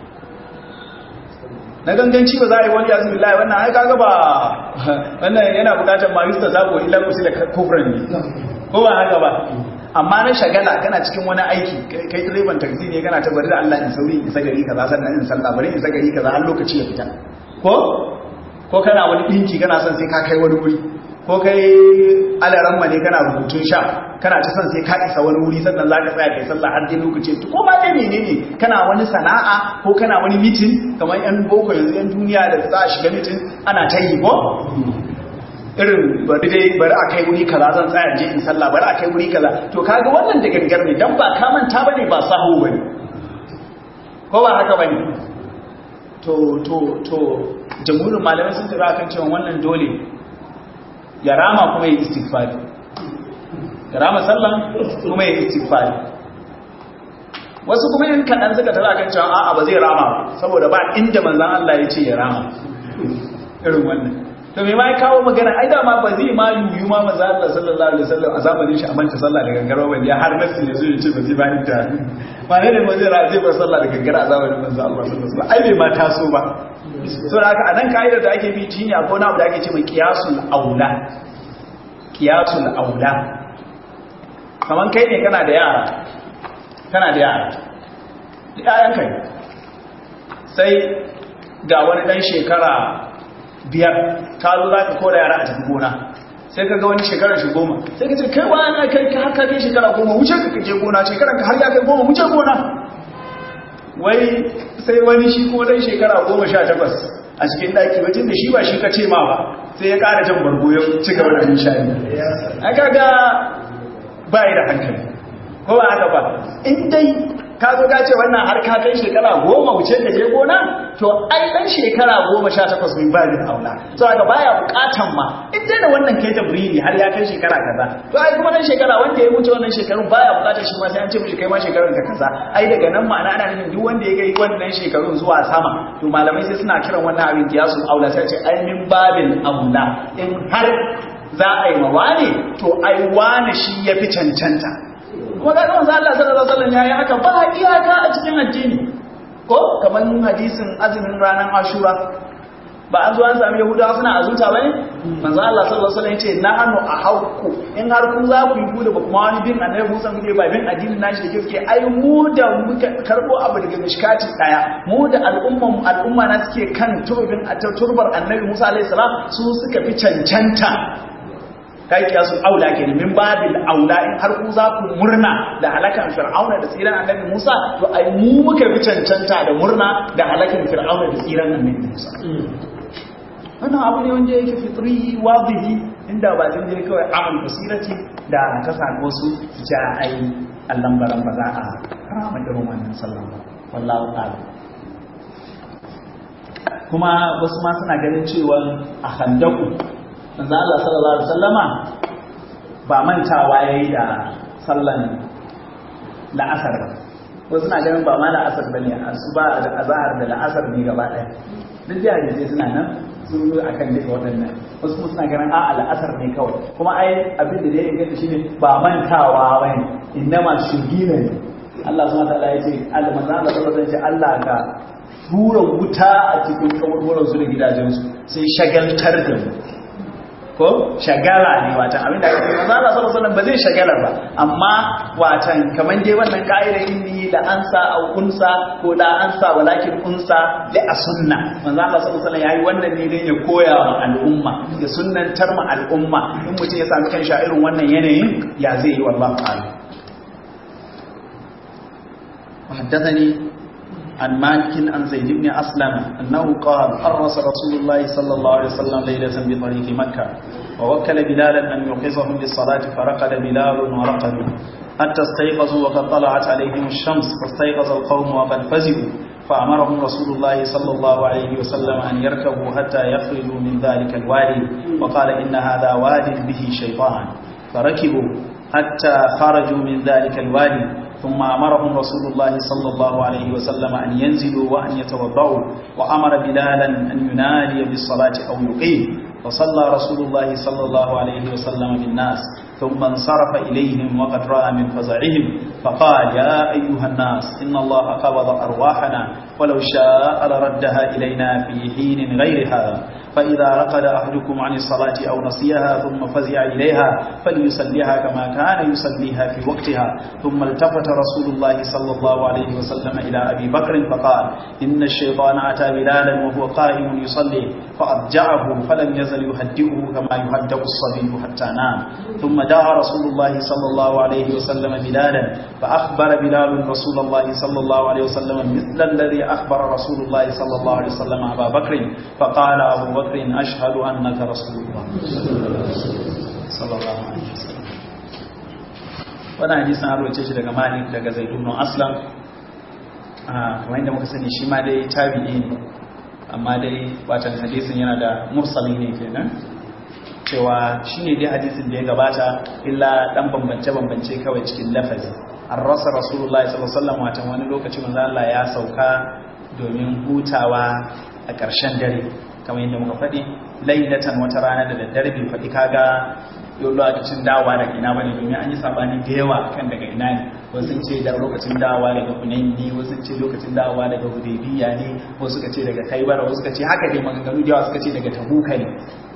na ganganci ba za a yi wani yasu billahi wannan ai kaga ba wannan yana bukatar ma yusta sabo illa kusi da kufran ne ko ba haka ba amma na shagala kana cikin wani aiki kai direban taxi ne kana ta bari da Allah in sauri in sagari kaza sannan in sallah bari in sagari kaza har lokaci ya fita ko kana wani dinki kana son sai ka kai wani wuri ko kai alaramma ne kana rubutun sha kana ta son sai ka isa wani wuri sannan zaka tsaya kai sallah har dai lokaci ko ma dai menene kana wani sana'a ko kana wani meeting kamar yan boko yanzu yan duniya da za a shiga meeting ana ta yi ko irin bari a kai wuri kaza zan tsaya je in sallah bari a kai wuri kaza to kaga wannan da gangar ne dan ba ka manta bane ba sahu bane ko ba haka bane to jamhurin malamai sun tsira kan cewa wannan dole ya rama kuma ya istighfari ya rama sallan kuma ya istighfari wasu kuma yin kaɗan suka tara kan cewa a'a ba zai rama ba saboda ba inda manzan Allah ya ce ya rama irin wannan to me ma ya kawo magana ai da ma ba zai ma yuyu ma manzan Allah sallallahu alaihi wasallam a zamanin shi a manta sallah da gangara ba ya har nafsi ne zai ce ba zai ba inda ma ne ba zai bar sallah da gangara a zamanin manzan Allah sallallahu alaihi wasallam ai bai ma taso ba so da haka anan kaidar da ake bi shine akwai abu da ake ce mai qiyasul aula kaman kai ne kana da yara yayan kai sai ga wani dan shekara 5 ka zo zaka kora yara a cikin gona sai ka ga wani shekara shi 10 sai ka ce kai wani kai ka haka kai shekara 10 wuce ka je gona shekaran ka har ya kai 10 wuce gona wai sai wani shi ko dan shekara 18 a cikin daki wajen da shi ba shi ka ce ma ba sai ya ƙara jan bargo ya ci gaba da nishani aka ga bai da hankali ko ba haka ba in dai ka zo ka ce wannan har ka kai shekara 10 wuce ka je gona to ai dan shekara 18 min ba da aula to aka baya bukatan ma in dai da wannan kai tabriri har ya kai shekara kaza to ai kuma dan shekara wanda ya wuce wannan shekarun baya bukatar shi ma sai an ce mishi kai ma shekarun ka kaza ai daga nan ma'ana ana nufin duk wanda ya kai wannan shekarun zuwa sama to malamai sai suna kiran wannan abin qiyasul aula sai ce ai min babil aula in har za a yi mawani to ai wani shi yafi cancanta kuma ga manzo Allah sallallahu alaihi wasallam yayi haka ba iyaka a cikin addini ko kamar hadisin azumin ranar Ashura ba an zo an sami Yahudawa suna azunta bane manzo Allah sallallahu alaihi wasallam yace nahnu ahaqu in har ku za ku yi ku da kuma wani bin annabi Musa ku ba bin addinin nashi da kike ai mu da muka karbo abu daga mishkati daya mu da al'umma na suke kan turbar annabi Musa alaihi salam su suka fi cancanta kai kiyasu aula ke min babil aula in har ku za ku murna da halakan fir'auna da tsiran annabi Musa to ai mu muka fi cancanta da murna da halakan fir'auna da tsiran annabi Musa wannan abu ne wanda yake fitri wadihi inda ba din dai kawai amal basirati da ka sako su ja ai Allah baran ba za a rama irin wannan sallama wallahi ta'ala kuma wasu ma suna ganin cewa a handaku manzo Allah sallallahu alaihi wasallama ba mantawa yayi da sallan la'asar ba wasu na ganin ba ma la'asar bane asuba da azhar da la'asar ne gaba daya duk da hadisi suna nan sun zo akan duka waɗannan wasu kuma suna ganin a la'asar ne kawai kuma ai abin da ya inganta shine ba mantawa bane innama shugina ne Allah subhanahu wa ta'ala yace manzo Allah sallallahu alaihi wasallam Allah ka tura wuta a cikin kaburburan su da gidajensu sai shagaltar da mu ko shagala ne watan abin da ake manzo Allah sallallahu alaihi wasallam ba zai shagala ba amma watan kaman dai wannan ka'idar inni la ansa aw unsa ko la ansa walakin unsa li asunna manzo Allah sallallahu alaihi wasallam yayi wannan ne dan ya koya wa al'umma ya sunnantar ma al'umma in mutum ya sami kan irin wannan yanayin ya zai yi wallahi ta'ala وحدثني عن مالك عن زيد بن أسلم أنه قال حرس رسول الله صلى الله عليه وسلم ليلة بطريق مكة ووكل بلالا أن يوقظهم للصلاة فرقد بلال ورقدوا حتى استيقظوا وقد طلعت عليهم الشمس فاستيقظ القوم وقد فزعوا فأمرهم رسول الله صلى الله عليه وسلم أن يركبوا حتى يخرجوا من ذلك الوادي وقال إن هذا واد به شيطان فركبوا حتى خرجوا من ذلك الوادي ثم أمرهم رسول الله صلى الله عليه وسلم أن ينزلوا وأن يتوضعوا وأمر بلالا أن ينادي بالصلاة أو يقيم فصلى رسول الله صلى الله عليه وسلم بالناس ثم انصرف إليهم وقد رأى من فزعهم فقال يا أيها الناس إن الله قبض أرواحنا ولو شاء لردها إلينا في حين غير هذا فإذا رقد أحدكم عن الصلاة أو نسيها ثم فزع إليها فليصليها كما كان يصليها في وقتها ثم التفت رسول الله صلى الله عليه وسلم إلى أبي بكر فقال إن الشيطان أتى بلالا وهو قائم يصلي فأضجعه فلم يزل يهدئه كما يهدئ الصبي حتى نام ثم دعا رسول الله صلى الله عليه وسلم بلالا فأخبر بلال رسول الله صلى الله عليه وسلم مثل الذي أخبر رسول الله صلى الله عليه وسلم أبا بكر فقال أبو بكر أشهد أنك رسول الله صلى الله عليه وسلم. wannan hadisin an rawace shi daga Malik daga Zaid ibn Aslam kamar yadda muka sani shi ma dai tabi'i ne amma dai watan hadisin yana da mursali ne kenan cewa shine dai hadisin da ya gabata illa dan bambance kawai cikin lafazi an rasa Rasulullahi sallallahu alaihi wasallam watan wani lokaci manzo Allah ya sauka domin hutawa a ƙarshen dare kamar yadda muka faɗi lailatan wata rana da daddare bai faɗi kaga yau lokacin dawa daga ina bane domin an yi sabani da yawa kan daga ina ne wasu ce da lokacin dawa daga Hunayn ne wasu ce lokacin dawa daga Hudaybiya ne wasu suka ce daga Khaybar wasu suka ce haka dai maganganu da yawa suka ce daga Tabuka ne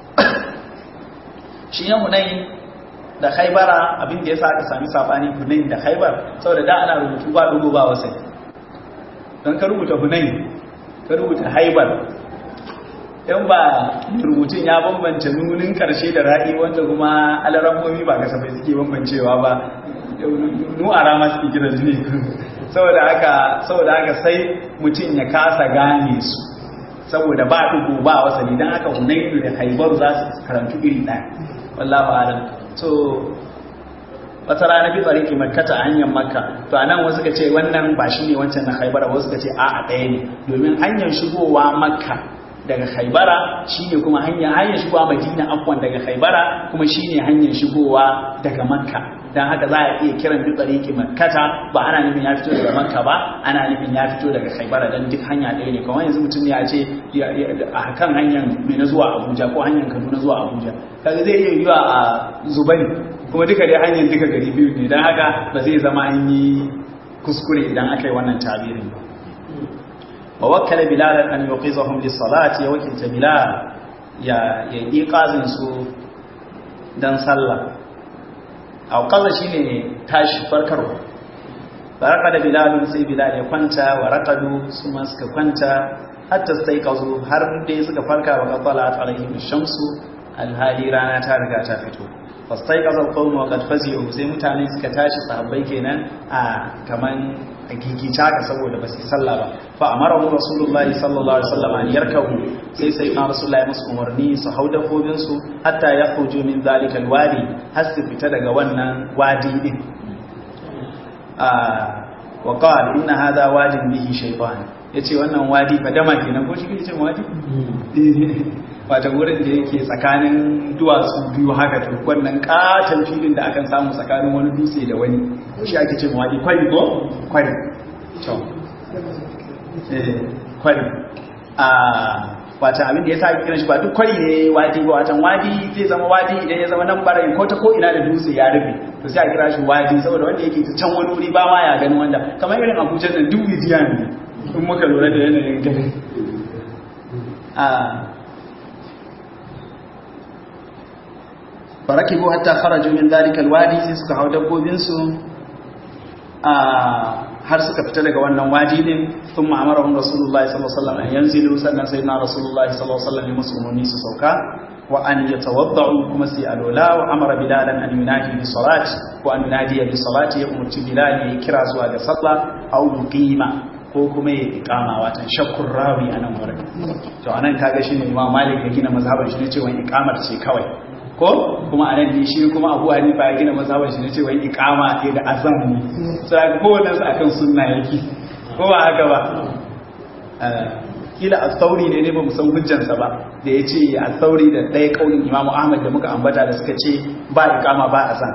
shi ne Hunayn da Khaybara abin da yasa aka sami sabani Hunayn da Khaybar saboda da ana rubutu ba dogo ba wasai dan ka rubuta Hunayn ka rubuta Khaybar in ba rubutun ya bambance nunin karshe da ra'i wanda kuma alarammomi ba kasafai suke bambancewa ba nu'ara ma suke kira ne saboda haka sai mutum ya kasa gane su saboda ba dugu ba wasali dan haka Hunaydu da Khaybar za su karantu iri ɗaya wallahi a'lam so wata rana bi tsariki makkata a hanyar makka to anan wasu ka ce wannan ba shine wancan na Khaybar wasu ka ce a'a ɗaya ne domin hanyar shigowa makka daga Khaybara shine kuma hanyar shigowa Madina afwan daga Khaybara kuma shine hanyar shigowa daga Makka dan haka za a iya kiran duk tsariki Makkata ba ana nufin ya fito daga Makka ba ana nufin ya fito daga Khaybara dan duk hanya ɗaya ne kuma yanzu mutum ya ce a kan hanyar Mina zuwa Abuja ko hanyar Kaduna zuwa Abuja kaga zai iya yiwa a Zubani kuma duka dai hanyar duka gari biyu ne dan haka ba zai zama an yi kuskure idan aka yi wannan tabirin ba ووكل بلالا أن يوقظهم للصلاة وكلت بلال يا إيقاظن سو دان صلى أو قضى شيء تاش فركروا فرقد بلال سي بلال يكونتا ورقدوا ثم سكفنتا حتى استيقظوا هر دي suka farka wa qalat alaihim ash-shamsu alhali rana ta riga ta fito fastaiqaza al-qawm wa qad fazi'u sai mutane suka tashi sahabbai kenan a kaman gigita ka saboda ba su sallah ba fa amara rasulullahi sallallahu alaihi wasallam an yarkahu sai na rasulullahi musu umarni su hauda kobin su hatta yakhruju min zalika alwadi har su fita daga wannan wadi din wa qala inna hadha wadin bihi shaytan yace wannan wadi fadama kenan ko shi ke ce wadi wata wurin da yake tsakanin duwatsu biyu haka to wannan katon filin da akan samu tsakanin wani dutse da wani shi ake ce wadi kwari ko kwari to kwari wata abin da ya sa kiran shi ba duk kwari ne wadi ba watan wadi zai zama wadi idan ya zama nan barayin ko ta ko ina da dutse ya rufe to sai a kira shi wadi saboda wanda yake can wani wuri ba ma ya gani wanda kamar irin Abuja nan duk wiziya ne in muka lura da yanayin gari farakibu hatta kharaju min dhalika alwadi sai suka hau dabbobin su har suka fita daga wannan wadi din thumma amarahum rasulullahi sallallahu alaihi wasallam an yanzilu sannan sayyidina rasulullahi sallallahu alaihi wasallam ya musu umarni su sauka wa an yatawaddau kuma sai alola wa amara bilalan an yunadi bi salati wa an yunadi bi salati ya umarci bilal ya kira zuwa ga sallah aw yuqima ko kuma ya iqama watan shakkur rawi anan wurin to anan kaga shine imam malik ya gina mazhaban shi ne cewa iqamar ce kawai ko kuma anan ne shi kuma Abu Hanifa ya gina mazhaban shi ne cewa iqama ce da azan ne sai ko wannan su akan sunna yake ko ba haka ba kila al-Thawri ne ba mu san hujjansa ba da yace al-Thawri da ɗaya kaulin Imam Ahmad da muka ambata da suka ce ba iqama ba azan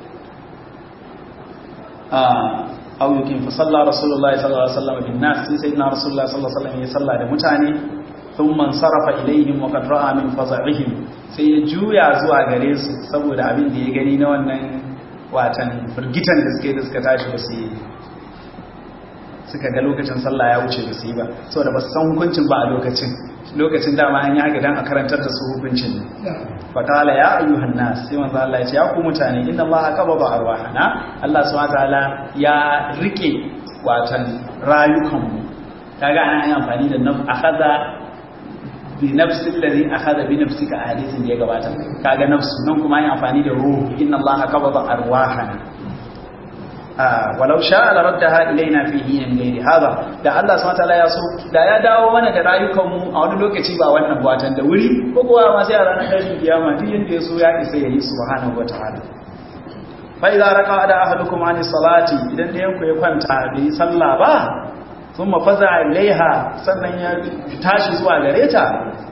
aw yukin fa salla rasulullahi sallallahu alaihi wasallam bin nas sai sayyidina rasulullahi sallallahu alaihi wasallam ya salla da mutane thumma sarafa ilaihim wa qad ra'a min faza'ihim sai ya juya zuwa gare su saboda abin da ya gani na wannan watan firgitan da suka tashi ba su suka ga lokacin sallah ya wuce ba su yi ba saboda ba su san hukuncin ba a lokacin dama an yi haka dan a karantar da su hukuncin ne faqala ya ayyuhan nas sai manzo Allah ya ce ya ku mutane inna Allah qabada arwahana Allah subhanahu wa ta'ala ya rike watan rayukanmu kaga ana yin amfani da akhadha bi nafsi alladhi akhadha bi nafsika a hadisin da ya gabata kaga nafsu nan kuma yin amfani da ruh inna Allah qabada arwahana walau sha'a la raddaha ilaina fi hinin ghairi hada da Allah subhanahu wataala ya so da ya dawo mana da rayukan mu a wani lokaci ba wannan buwatan da wuri ko kuwa ma sai a ranar tashin kiyama duk yanda ya so ya isa yayi subhanahu wataala fa idza raqada ahadukum an salati idan da yanku ya kwanta bai sallah ba thumma faza ilaiha sannan ya tashi zuwa gare ta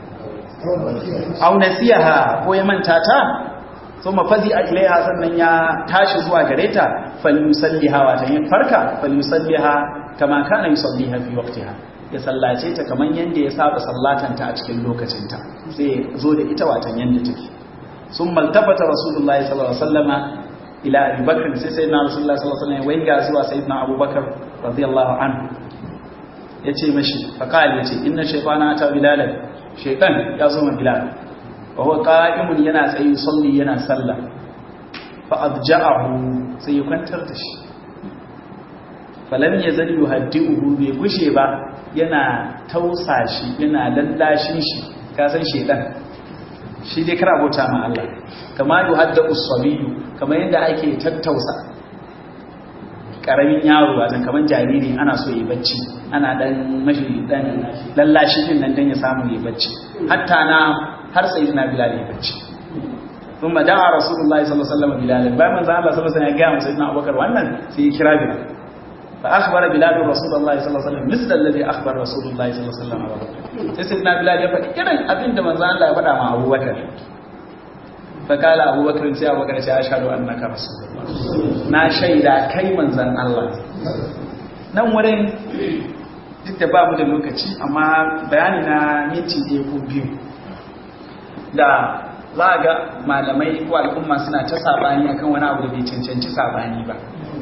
aw nasiyaha ko ya manta ta ثم فزع إليها sannan ya tashi zuwa gare ta falyusalliha wa ta yin farka falyusalliha kama kana yusalliha fi waqtiha ya sallace ta kaman yanda ya saba sallatanta a cikin lokacin ta sai zo da ita watan yanda take summa altafata rasulullahi sallallahu alaihi wasallama ila Abi Bakr sai sayyidina rasulullahi sallallahu alaihi wasallam wai ga zuwa sayyidina Abu Bakr radiyallahu anhu yace mashi faqali yace inna shaytana ta bilalan shaytan ya zo man bilal وهو قائم yana tsayi salli yana sallah fa adja'ahu sai ya kwantar da shi falam yazal yuhaddihu bai gushe ba yana tausa shi yana lallashin shi ka san shedan shi dai kara bauta ma Allah kama yuhaddu as-sabiyu kamar yadda ake tattausa karamin yaro a kaman jariri ana so yi bacci ana dan mashi dan lallashi din nan dan ya samu yi bacci hatta na har sayyidina bilal ya bacci kuma da'a rasulullahi sallallahu alaihi wasallam bilal bayan manzo Allah sallallahu alaihi wasallam ya ga sayyidina abubakar wannan sai ya kira bilal fa akhbara bilal rasulullahi sallallahu alaihi wasallam misal alladhi akhbara rasulullahi sallallahu alaihi wasallam sai sayyidina bilal ya faɗi irin abinda manzo Allah ya faɗa ma abubakar fa kala abubakar sai abubakar ya ashhadu annaka rasulullah na shaida kai manzon Allah nan wurin duk da ba mu da lokaci amma bayani na minti 1 ko 2 da za a ga malamai ko al'umma suna ta sabani akan wani abu da bai cancanci sabani ba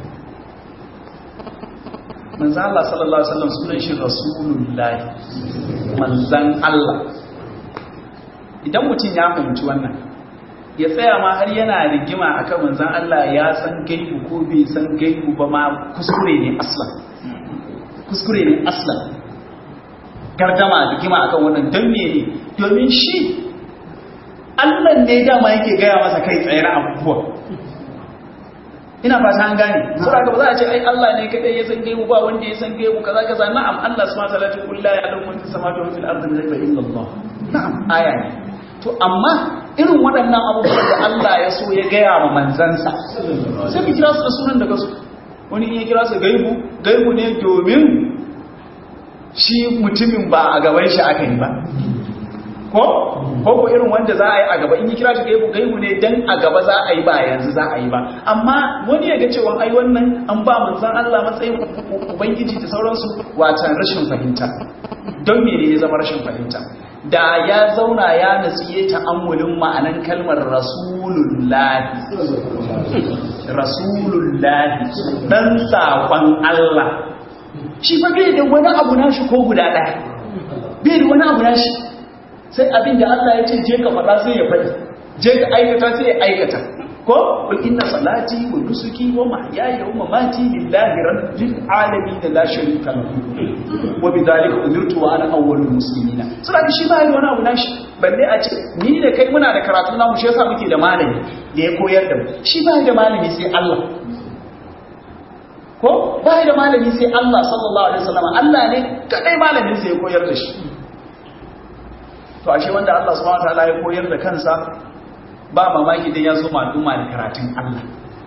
manzan Allah sallallahu Alaihi wasallam sunan shi rasulullahi manzan Allah idan mutum ya fahimci wannan ya tsaya ma har yana rigima akan manzan Allah ya san gaibu ko bai san gaibu ba ma kuskure ne aslan gardama rigima akan wannan don me ne domin shi Allah ne dama yake gaya masa kai tsaye na abubuwa ina fata an gane saboda ba za a ce ai Allah ne kadai ya san gaibu ba wanda ya san gaibu kaza kaza na'am Allah subhanahu wa ta'ala ya kullu ya alamu fi samawati wa fil ardi ghaiba illa Allah na'am aya ne to amma irin waɗannan abubuwan da Allah ya so ya gaya wa manzansa sai mu kira su da sunan daga su wani in ya kira su gaibu ne domin shi mutumin ba a gaban shi aka yi ba ko irin wanda za a yi a gaba in yi kira shi gaibu ne dan a gaba za a yi ba yanzu za a yi ba amma wani ya ga cewa ai wannan an ba manzon Allah matsayin ubangiji da sauransu watan rashin fahimta don mene ya zama rashin fahimta da ya zauna ya nasiye ta'ammulin ma'anan kalmar rasulullahi dan sakon Allah shi fa bai da wani abu nashi ko guda ɗaya bai da wani abu nashi sai abin da Allah ya ce je ka faɗa sai ya faɗi je ka aikata sai ya aikata ko kul inna salati wa nusuki wa mahyaya wa mamati lillahi rabbil alamin la sharika lahu wa bidhalika umirtu wa ana awwalul muslimin sai shi ba wani abu nashi balle a ce ni da kai muna da karatu namu shi yasa muke da malami da ya koyar da mu shi ba da malami sai Allah ko ba da malami sai Allah sallallahu alaihi wasallam Allah ne kadai malamin sai ya koyar da shi to ashe wanda Allah subhanahu wataala ya koyar da kansa ba mamaki dan ya zo maluma da karatun Allah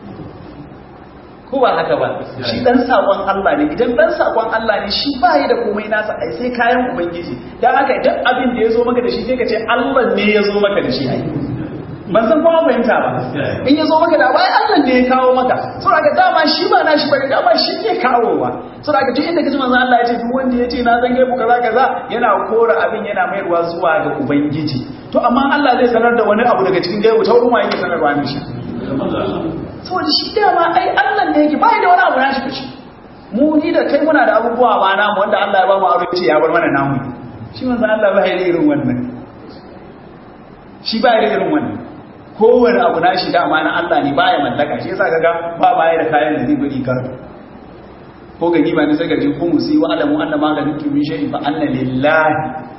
ko ba haka ba shi dan sakon Allah ne idan dan sakon Allah ne shi ba yi da komai nasa ai sai kayan ubangiji dan haka idan abin da ya zo maka da shi sai ka ce Allah ne ya zo maka da shi ai ban san kuma fahimta ba in ya zo maka da bai Allah ne ya kawo maka saboda ga dama shi ba nashi bane dama shi ke kawowa saboda ga duk inda kaji manzon Allah ya ce duk wanda ya ce na zan gaibu kaza kaza yana kora abin yana mayarwa zuwa ga ubangiji to amma Allah zai sanar da wani abu daga cikin gaibu ta wurin wa yake sanarwa ne shi saboda shi dama ai Allah ne yake bai da wani abu nashi kashi mu ni da kai muna da abubuwa ba namu wanda Allah ya ba mu aro ce ya bar mana namu shi manzon Allah ba ya irin wannan shi ba ya irin wannan kowane abu na shi dama na Allah ne baya mallaka shi yasa kaga ba baya da kayan da zai bari kar ko gani ba ne sai gaje ko musi wa alamu anna ma ganitu min shay'in fa anna lillahi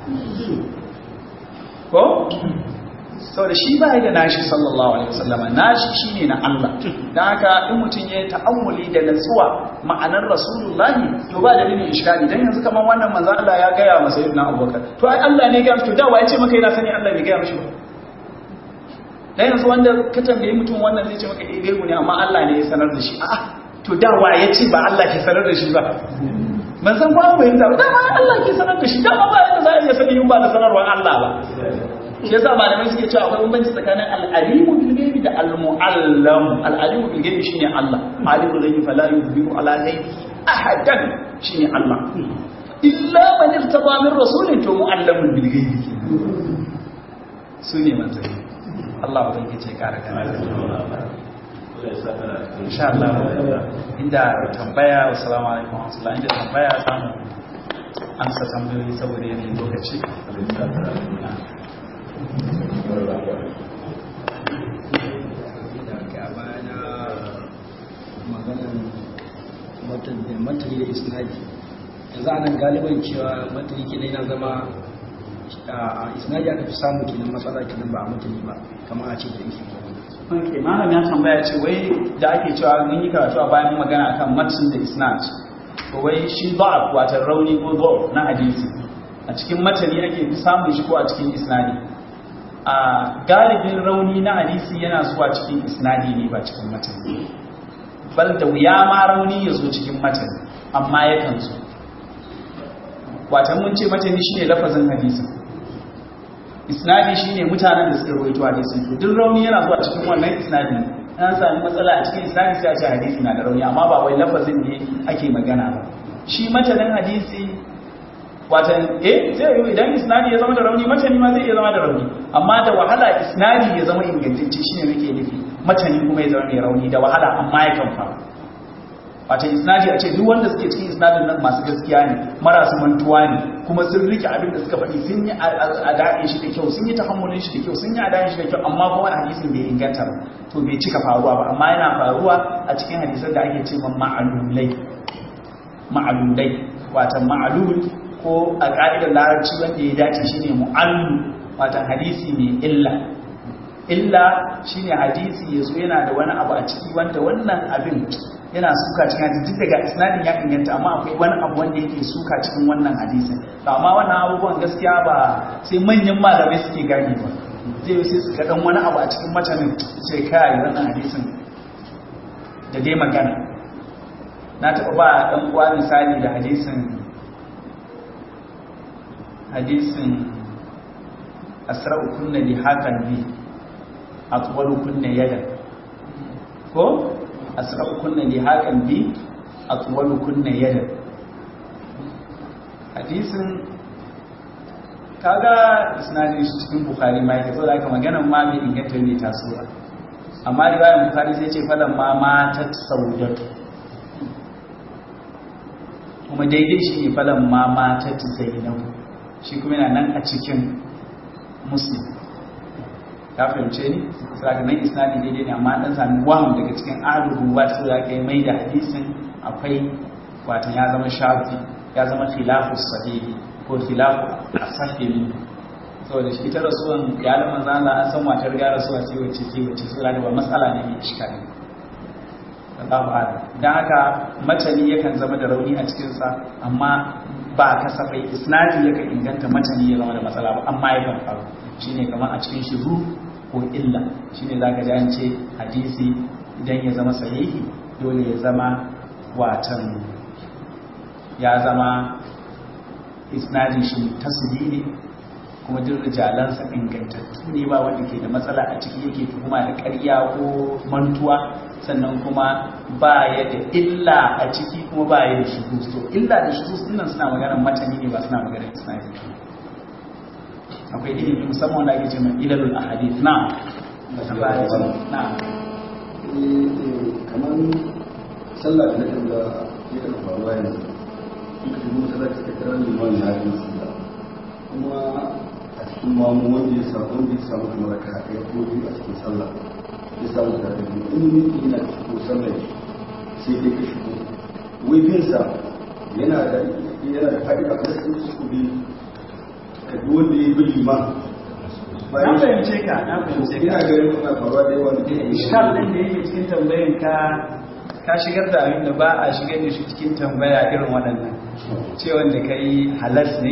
ko saboda shi baya da nashi sallallahu alaihi wasallam nashi shine na Allah dan haka in mutun yayi ta'ammuli da natsuwa ma'anar rasulullahi to ba dalilin iskali dan yanzu kaman wannan manzo Allah ya gaya masa sayyidina Abubakar to ai Allah ne ya ga to da wa yace maka yana sani Allah bai gaya mishi ba dan yanzu wanda ka tambaye mutum wannan zai ce maka gaibu ne amma Allah ne ya sanar da shi a'a to da wa yace ba Allah ke sanar da shi ba ban san ba fahimta ba dama Allah ke sanar da shi dama ba yadda za a iya sani in ba da sanarwar Allah ba shi yasa malamai suke cewa akwai bambanci tsakanin al-alimu bil ghaibi da al-mu'allam al-alimu bil ghaibi shine Allah alimul ghaibi fala yuzhiru ala ghaibihi ahadan shine Allah illa man irtaba min rasulin to mu'allamun bil ghaibi sune manzari Allah ba zai ce kara kana insha Allah inda tambaya assalamu alaikum warahmatullahi inda tambaya samu amsa tambayoyi saboda yanayin lokaci matari da isnadi yanzu a nan galiban cewa matari kenan yana zama a isnadi aka fi samu kenan matsala kenan ba a matari ba kamar a ce da isi ok malam ya tambaya ce wai da ake cewa mun yi karatu a bayan magana akan matsin da isnad to wai shi da'af wato rauni ko da'af na hadisi a cikin matani ake fi samun shi ko a cikin isnadi a galibin rauni na hadisi yana zuwa cikin isnadi ne ba cikin matani bal da wuya ma rauni ya zo cikin matani amma yakan zo watan mun ce matani shine lafazin hadisi isnadi shine mutanen da suka rawaito hadisin to duk rauni yana zuwa cikin wannan isnadi an sami matsala a cikin isnadi sai a ce hadisi na da rauni amma ba wai lafazin ne ake magana ba shi matanin hadisi watan zai yi idan isnadi ya zama da rauni matani ma zai iya zama da rauni amma da wahala isnadi ya zama ingantacce shine nake nufi matani kuma ya zama mai rauni da wahala amma ya kan faru watan isnadi a ce duk wanda suke cikin isnadin nan masu gaskiya ne marasu mantuwa ne kuma sun rike abin da suka faɗi sun yi ada'in shi da kyau sun yi tahammulin shi da kyau sun yi ada'in shi da kyau amma kuma hadisin bai inganta ba to bai cika faruwa ba amma yana faruwa a cikin hadisan da ake cewa ma'alulai watan ma'alul ko a ƙa'idar larabci wanda ya dace shine mu'allu watan hadisi mai illa shine hadisi yazo yana da wani abu a ciki wanda wannan abin yana suka cikin hadisi duk daga isnadin ya inganta amma akwai wani abu wanda yake suka cikin wannan hadisin amma wannan abubuwan gaskiya ba sai manyan malamai suke gane ba zai sai su ga wani abu a cikin matanin sai kai wannan hadisin da dai magana na taɓa ba ɗan uwa misali da hadisin asra'u kunna li hakan bi atwalu kunna yadan ko asra'u kunna li hakan bi atwalu kunna yadan hadisin kaga isnadin shi cikin bukhari ma yake saboda haka maganar ma bai inganta ne tasowa amma riwayar bukhari sai ce falan ma matat saudatu kuma daidai shi ne falan ma matat zainabu shi kuma yana nan a cikin muslim ta fahimce ni saka nan isnadi daidai ne amma dan sami waham daga cikin alubu ba su da kai mai da hadisin akwai wato ya zama shafi ya zama khilafu sahihi ko khilafu asahihi saboda shi ta rasuwan iyalan manzo Allah an san matar ya rasuwa ce wacce saboda ba matsala ne mai iskali Allahu a'lam dan haka matani yakan zama da rauni a cikin sa amma ba kasafai isnadi yakan inganta matani ya zama da matsala ba amma yakan faru shine kamar a cikin shiru ko illa shine zaka ji an ce hadisi idan ya zama sahihi dole ya zama watan ya zama isnadin shi tasbihi kuma duk rijalansa ingantattu ne ba wanda ke da matsala a ciki yake tuhuma da ƙarya ko mantuwa sannan kuma ba ya da illa a ciki kuma ba ya da shugus to illa da shugus dinnan suna maganar matani ne ba suna maganar isnadi akwai ilimi musamman wanda ake ce mai ilalul ahadith na kamar sallah da nakan da ya kan faruwa yanzu in ka tafi masallaci ka kira liman ya yi sallah kuma a cikin mamu wanda ya samu kamar raka ɗaya ko biyu a cikin sallah ya samu da biyu in yi yana cikin sallah sai dai ka shigo wai bin sa yana da faɗi a kan su biyu ka duk wanda ya bi liman na fahimce ka ina ganin kuma faruwa da yawa da ishkal din da yake cikin tambayan ka shigar da abin da ba a shigar da shi cikin tambaya irin waɗannan cewan da kai halas ne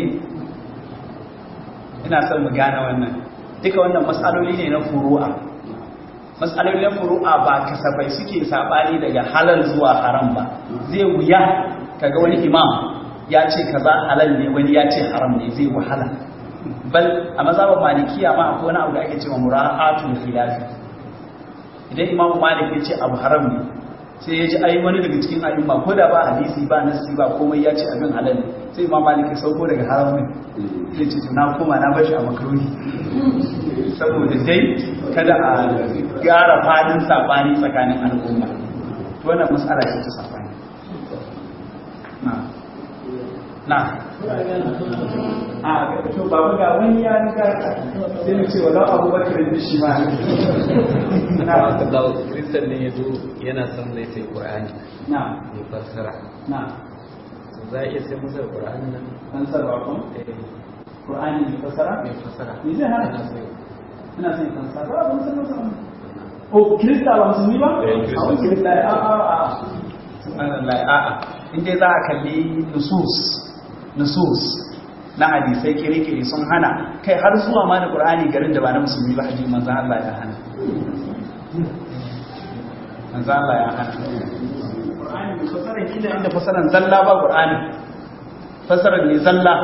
ina son mu gane wannan duka wannan matsaloli ne na furu'a matsaloli na furu'a ba kasafai suke sabani daga halal zuwa haram ba zai wuya kaga wani imam ya ce kaza halal ne wani ya ce haram ne zai wahala bal a mazhabin malikiya ma akwai wani abu da ake cewa mura'atul khilaf idan imam malik ya ce abu haram ne sai ya ji ai wani daga cikin ayyuma ko da ba hadisi ba nasi ba komai ya ce abin halal ne sai imam malik ya sauko daga haram ne zai ce na koma na bashi a makruhi saboda dai kada a gara fadin sabani tsakanin al'umma to wannan mas'ala ce ta sabani na a to babu ga wani ya riga sai mu ce walau abubakar da shi ma na da kristan ne yazo yana son zai sai qur'ani na ne fassara na za a iya sai masa qur'ani nan fassara ko qur'ani ne fassara ni zai hana ina sai fassara ba mun san wannan o krista ba musulmi ba a wani krista a subhanallah a inda za a kalli nusus na hadisai kire-kire sun hana kai har zuwa ma da qur'ani garin da ba na musulmi ba haji manzo Allah ya hana manzo Allah ya hana qur'ani ne fasaran kila inda fasaran zalla ba qur'ani fasaran ne zalla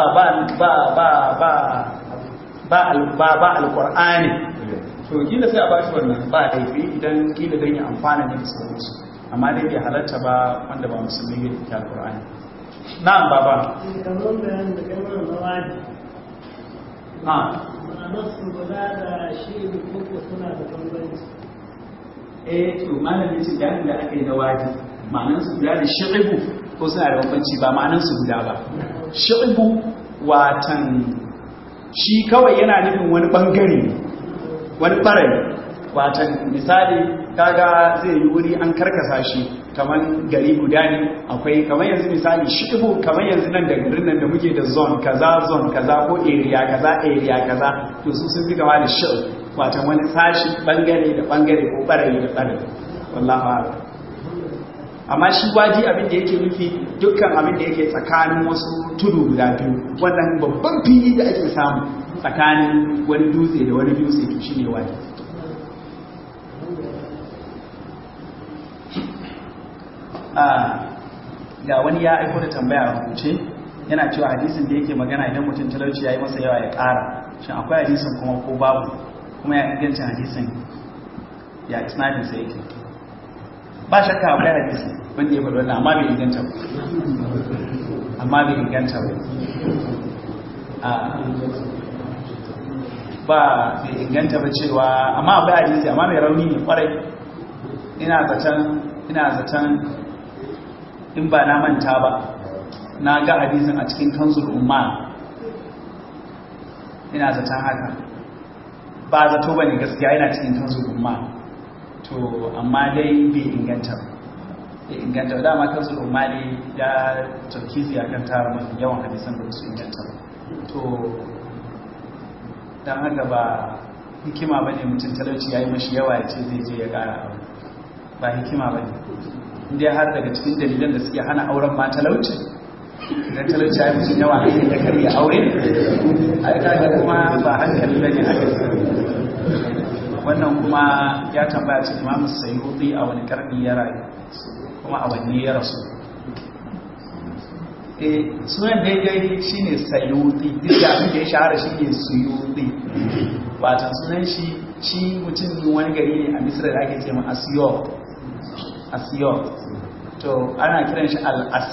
ba alqur'ani to kila sai a bashi wannan ba laifi idan kila dan ya amfana ne da sauransu amma dai bai halatta ba wanda ba musulmi ne da alqur'ani na'am baba kamar bayan da kamar zawadi nasu guda da shi da koko suna da bambanci to malamin ce da aka yi na wadi ma'anan su guda da shi'ibu ko suna da bambanci ba ma'anan su guda ba shi'ibu watan shi kawai yana nufin wani bangare wani ɓarayi watan misali kaga zai yi wuri an karkasa shi kamar gari guda ne akwai kamar yanzu misali shi'ibu kamar yanzu nan da garin nan da muke da zone kaza ko area kaza to su sun fi gama da shi'ib watan wani sashi bangare da bangare ko ɓarayi da ɓarayi wallahu a'lam amma shi waji abin da yake nufi dukkan abin da yake tsakanin wasu tudu guda biyu wannan babban fili da ake samu tsakanin wani dutse da wani dutse to shine waji ga wani ya aiko da tambaya rubuce yana cewa hadisin da yake magana idan mutum talauci ya yi masa yawa ya ƙara shin akwai hadisin kuma ko babu kuma ya ingancin hadisin ya isnadin sa yake ba shakka akwai hadisi wanda ya faɗi wannan amma bai inganta ba bai inganta ba cewa amma akwai hadisi amma mai rauni ne kwarai ina zaton in ba na manta ba na ga hadisin a cikin kanzul umma ina zaton haka ba zato ba ne gaskiya yana cikin kanzul umma to amma dai bai inganta ba dama kanzul umma ne ya tarkizi a kan tara mafi yawan hadisan da su inganta ba to don haka ba hikima ba ne mutum talauci ya yi mashi yawa ya ce zai je ya ƙara aure ba hikima ba ne inda har daga cikin dalilan da suke hana auren ma talauci idan talauci ya yi mutum yawa a cikin da karya aure a kaga kuma ba hankali ba ne a gaskiya wannan kuma ya tambaya ce imamu sayyidi a wani karni ya rayu kuma a wanne ya rasu sunan daidai shine sayuti, duk da abin da ya shahara shine suyuti. Watan sunan shi mutum wani gari ne a Misra da ake ce ma Asiyot. To ana kiran shi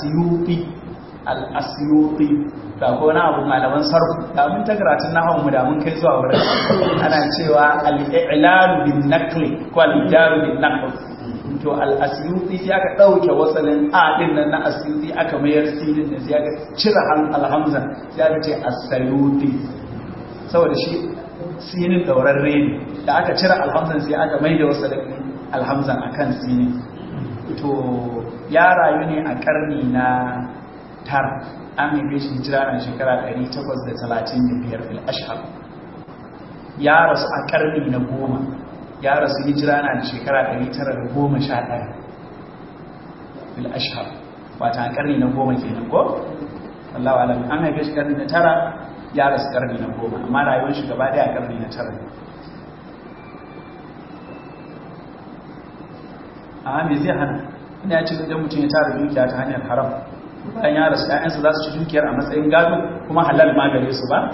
al-Asyuti. Da ko na abu malaman sarfu da mun ta karatun nahawun mu da mun kai zuwa wurin ana cewa al-i'lal bin naqli ko al-idar bin naql. To al-Asyuti sai aka dauke wasalin a din nan na Asyuti aka mayar silin da sai aka cire alhamza sai aka ce as-Sayuti saboda shi sinin daurarre ne da aka cire alhamzan sai aka maida wasalin alhamzan akan sinin. To ya rayu ne a karni na tara, an haife shi hijira na shekara 835 fil ashhar. Ya rasu a karni na 10, ya rasu hijira na shekara 911 fil ashhar, wata a karni na 10 kenan ko? Allahu alam. An haife shi karni na 9, ya rasu karni na 10, amma rayuwar shi gaba daya karni na 9 ne. A me zai hana ina ya ce idan mutum ya tara dukiya ta hanyar haram bayan ya rasu ƴaƴansa za su ci dukiyar a matsayin gado kuma halal ma gare su ba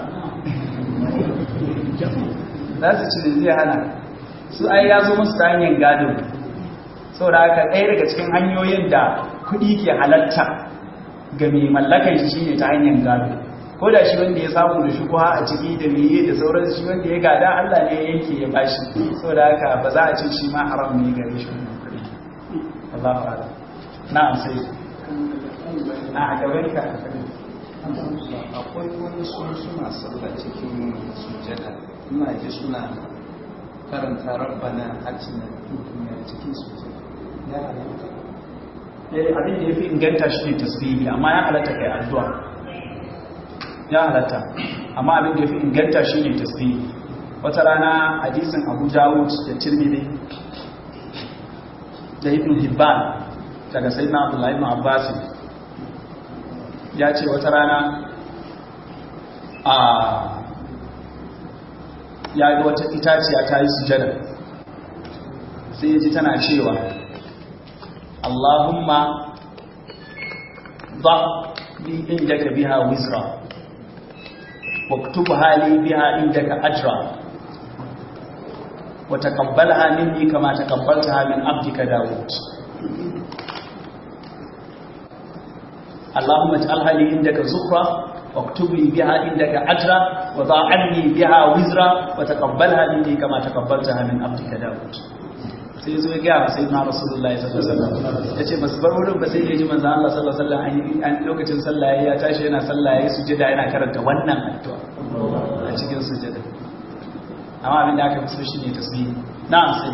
za su ci da zai hana su ai ya zo musu ta hanyar gado. saboda haka ɗaya daga cikin hanyoyin da kuɗi ke halatta ga mai mallakan shi shine ta hanyar gado, ko da shi wanda ya samu da shubuha a ciki da meye da sauran shi wanda ya gada Allah ne ya yanke ya bashi. saboda haka ba za a ce shi ma haram ne gare shi. Allah fara na'am sai a gaban ka akwai wani suna sallah cikin sujada ina ji suna karanta rabbana atina fid dunya cikin sujada ya halatta abin da yafi inganta shi ne tasbihi, amma ya halatta kai addu'a ya halatta, amma abin da yafi inganta shi ne tasbihi. wata rana hadisin Abu Dawud da Tirmidhi da Ibn Hibban daga Sayyidina Abdullah ibn Abbas ya ce wata rana ya ga wata itaciya ta yi sujada sai ya ji tana cewa Allahumma ba li indaka biha wizra waktubha li biha indaka ajra wa taqabbalha minni kama taqabbaltaha min abdika Dawud. اللهم اجعلها لي عندك زخرة واكتب لي بها عندك أجرا وضع عني بها وزرا وتقبلها مني كما تقبلتها من عبدك داود. sai zo ya gaya sai na Rasulullahi sallallahu alaihi wasallam yace basu bar wurin ba sai ya ji manzo Allah sallallahu alaihi wasallam an lokacin sallah ya tashi yana sallah yayi sujada yana karanta wannan addu'a a cikin sujada. amma abin da aka fi so shine tasbih. na'am sai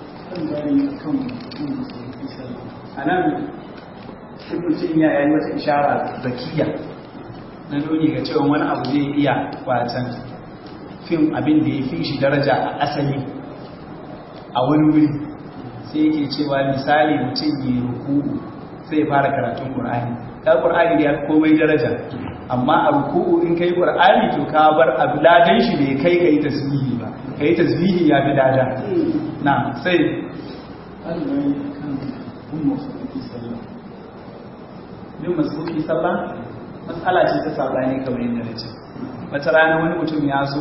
anan shi mutum ya yi wata ishara zakiya na nuni ga cewa wani abu zai iya watan fim abin da ya fi shi daraja a asali a wani wuri, sai yake cewa misali mutum ya ruku'u sai ya fara karatun Qur'ani. Da Qur'ani ya komai daraja, amma a ruku'u in kai Qur'ani to ka bar abu ladan shi bai kai kai tasbihi ba, kai tasbihi ya fi dada. na sai yin masbuki sallah matsala ce ta sabani kamar yadda na ce. wata rana wani mutum ya zo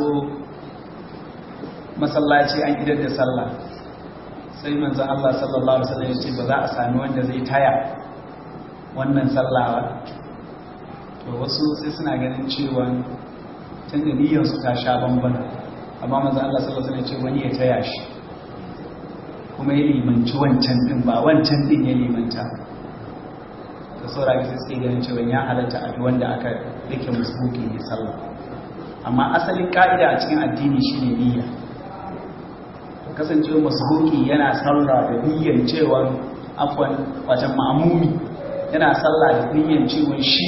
masallaci an idar da sallah sai manzo Allah sallallahu alaihi wasallam ya ce ba za a sami wanda zai taya wannan sallah ba. to wasu sai suna ganin cewa tunda niyyar su ta sha bamban, amma manzo Allah sallallahu alaihi wasallam ya ce wani ya taya shi kuma ya limanci wancan din ba wancan din ya limanta. da saura sai suke ganin cewa ya halatta a wanda aka rike musbuki ne sallah, amma asalin ka'ida a cikin addini shine niyya. kasancewa musbuki yana sallah da niyyar cewa afwan wajen ma'mumi yana sallah da niyyar cewa shi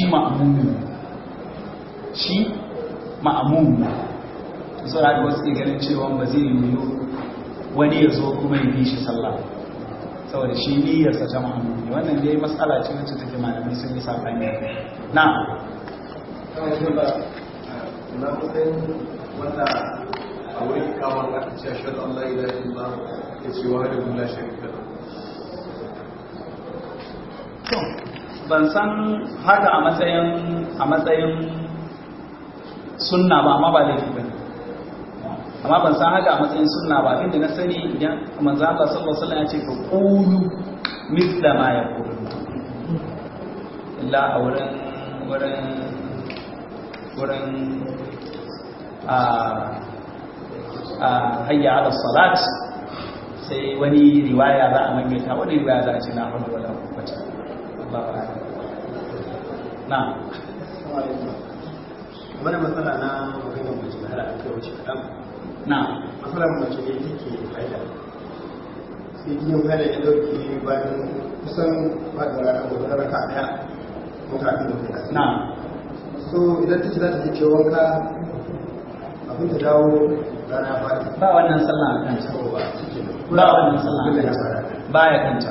ma'mumi da saura da wasu ke ganin cewa ba zai yiwu wani ya zo kuma ya bi shi sallah saboda shi niyyarsa ta ma'amuli. wannan dai matsala ce wacce take malamai sun yi sabani. na wanda a wurin kawon aka ce shaɗu Allah ila illa ya ce wa hada gula shari'a. ban san haka a matsayin sunna ba, amma ba laifi bane. Amma ban san haka a matsayin sunna ba, abinda na sani idan manzo Allah sallallahu alaihi wasallam ya ce ka qulu mithla ma yaqulu, illa a wurin hayya ala salat sai wani riwaya za a maimaita, wani riwaya za a ce na hudu wala kuwata. Allah ba na wani matsala na maganar mace da har aka wuce kaɗan. na matsalar mace ne take haila, sai jinin haila ya ɗauke bayan kusan faɗin rana ko na raka ɗaya ko kafin da kuma na so idan ta ce za ta je wanka abin ta dawo rana ya faɗi ba wannan sallah a kanta, ba wannan sallah a kanta, ba ya kanta.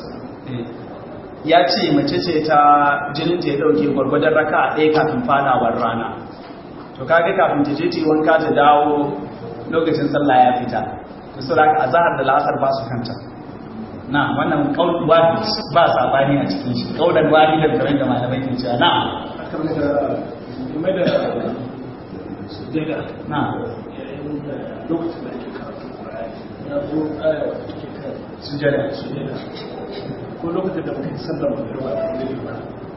Ya ce mace ce ta jinin ta ya dauke gwargwadon raka ɗaya kafin fadawar rana, to kage kafin ta je ta wanka ta dawo lokacin sallah ya fita, to sai aka azhar da la'asar ba su kanta. Na wannan kaul wadi ba sabani a cikin shi, kaulan wadi da kamar da malamai ke cewa na kamar da sujjada na lokacin da ake karatu Qur'ani ya zo aya da take kan sujjada ko lokacin da muka yi sallar magriba da magriba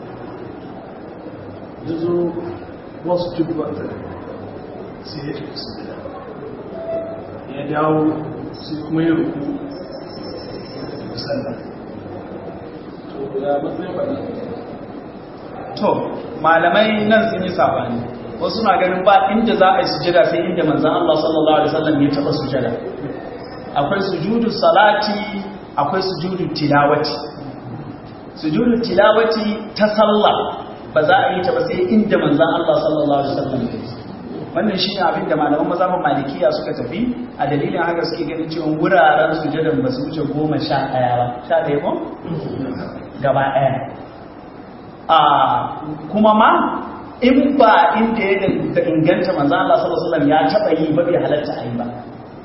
ya zo wasu jibbata sai ya tafi sujjada ya dawo sai kuma ya ruku da sallar to ya matsayin ba to malamai nan sun yi sabani, wasu na ganin ba inda za a yi sujjada sai inda manzon Allah sallallahu alaihi wasallam ya taba sujjada. Akwai sujudu salati, akwai sujudu tilawati. Sujudu tilawati ta sallah ba za a yi ta ba sai inda manzon Allah sallallahu alaihi wasallam ya yi. Wannan shi ne abin da malaman mazhabin Malikiya suka tafi, a dalilin haka suke ganin cewa wuraren sujjadan ba su wuce 11 ba. 11 ko? Gaba ɗaya. Kuma ma in ba inda ya da inganta manzo Allah sallallahu alaihi wasallam ya taba yi ba bai halatta a yi ba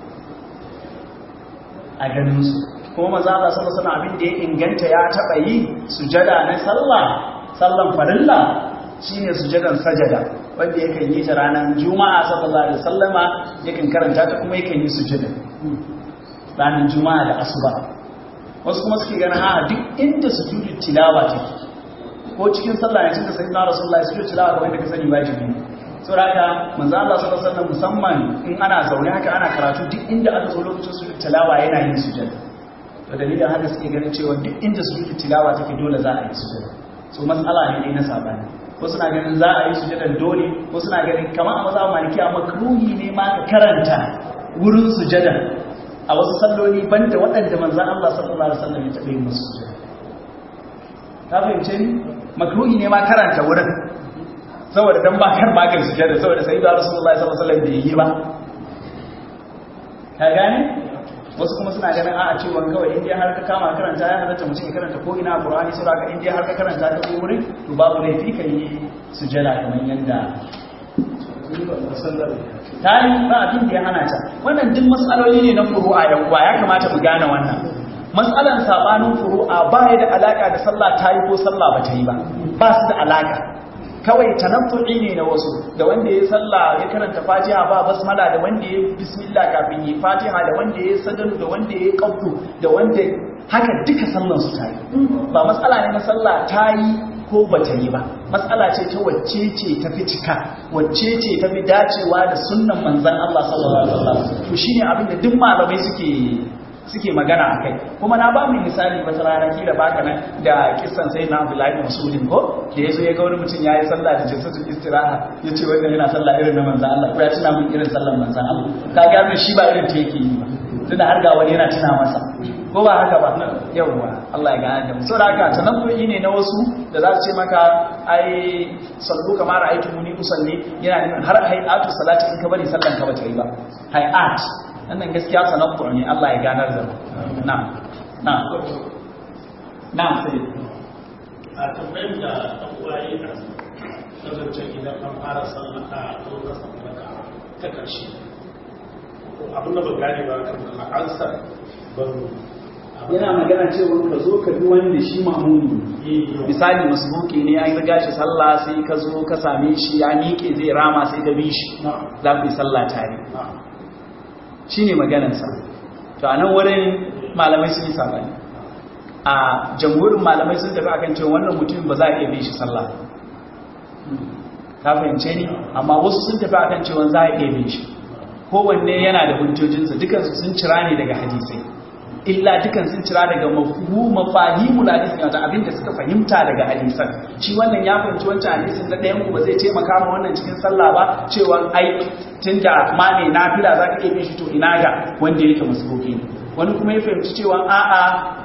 a ganin su. Kuma manzo Allah sallallahu alaihi wasallam abin da ya inganta ya taba yi sujada na sallan farilla shine sujadan sajada, wanda yakan yi ta ranar Juma'a sallallahu alaihi wasallama, yakan karanta ta kuma yakan yi sujada ranar Juma'a da asuba. Wasu kuma suke ganin duk inda sujudu tilawa take ko cikin sallah ne cikin sayyidina rasulullahi sallallahu alaihi wasallam kamar da ka sani wajibi ne. Saboda haka manzo Allah sallallahu alaihi wasallam musamman in ana zaune haka ana karatu duk inda aka zo lokacin sujud tilawa yana yin sujud. To dalilin haka suke ganin cewa duk inda sujud tilawa take dole za a yi sujud. So matsala ne na sabani. Ko suna ganin za a yi sujudan dole, ko suna ganin kamar a mazhabin Maliki makruhi ne ma ka karanta wurin sujudan a wasu salloli banda waɗanda manzo Allah sallallahu alaihi wasallam ya taɓa yin musu sujud. Ka fahimce ni? Makruhi ne ma karanta wurin saboda dan ba kar magan sujada, saboda sayyidina Rasulullahi sallallahu alaihi wasallam bai yi ba. Ka gane? Wasu kuma suna ganin cewa kawai in dai har ka kama karanta ya halatta mutum ya karanta ko ina Qur'ani, saboda haka in dai har ka karanta ta wurin to babu laifi ka yi sujada kamar yanda tayi ba abin da ya hana ta. Wannan duk mas'aloli ne na furu'a yan uwa, ya kamata mu gane wannan. Matsalan sabanin furu'a ba ya da alaka da sallah ta yi ko sallah ba ta yi ba su da alaka. Kawai tanaffu'i ne na wasu, da wanda ya sallah ya karanta Fatiha ba basmala, da wanda ya bismillah kafin yi Fatiha, da wanda ya sadalu, da wanda ya qabdu, da wanda haka duka sallan su ta yi. Ba matsala ne na sallah ta yi ko ba ta yi ba, matsala ce ta wacce ce ta fi cika, wacce ce ta fi dacewa da sunnan manzon Allah sallallahu alaihi wasallam. To shine abin da duk malamai suke magana a kai. Kuma na ba mu misali wata rana kila baka nan da kissan sai na Abdullahi Mas'udin ko da yazo ya ga wani mutum yayi sallah da jinsatul istiraha, yace wannan yana sallah irin na manzon Allah, ko ya tuna mun irin sallar manzon Allah. Ka ga shi ba irin ta yake yi ba, tunda har ga wani yana tuna masa, ko ba haka ba? Yawwa, Allah ya gane da mu. Saboda haka tanabbu'i ne na wasu da za su ce maka ai sallu kamar ra'aytumuni usalli, yana nufin har hay'atu salati in ka bari sallan ka ba ta yi ba. Hay'at wannan gaskiya sanabbu ne, Allah ya ganar da mu. Na'am sai a tambayar da abuwaye da kasance idan an fara sallah a lokacin da ta karshe abin da ban gane ba kan al'ansar ban yana magana cewa ka zo ka bi wanda shi mamuni misali masbuki ne an riga shi sallah sai ka zo ka same shi ya miƙe zai rama sai ka bi shi za ku yi sallah tare shine maganar sa to anan wurin malamai sun yi sabani a jamhurin malamai sun tafi akan cewa wannan mutum ba za a iya bi shi sallah ka fahimce ni amma wasu sun tafi akan cewa za a iya bi shi kowanne yana da hujjojinsa dukansu sun cira ne daga hadisai illa dukan sun cira daga mafahimul hadisi wata abinda suka fahimta daga hadisan shi wannan ya fahimci wancan hadisin da ɗayan ku ba zai taimaka ma wannan cikin sallah ba cewa ai tunda ma ne nafila za ka iya bin shi to ina ga wanda yake masbuki ne wani kuma ya fahimci cewa a'a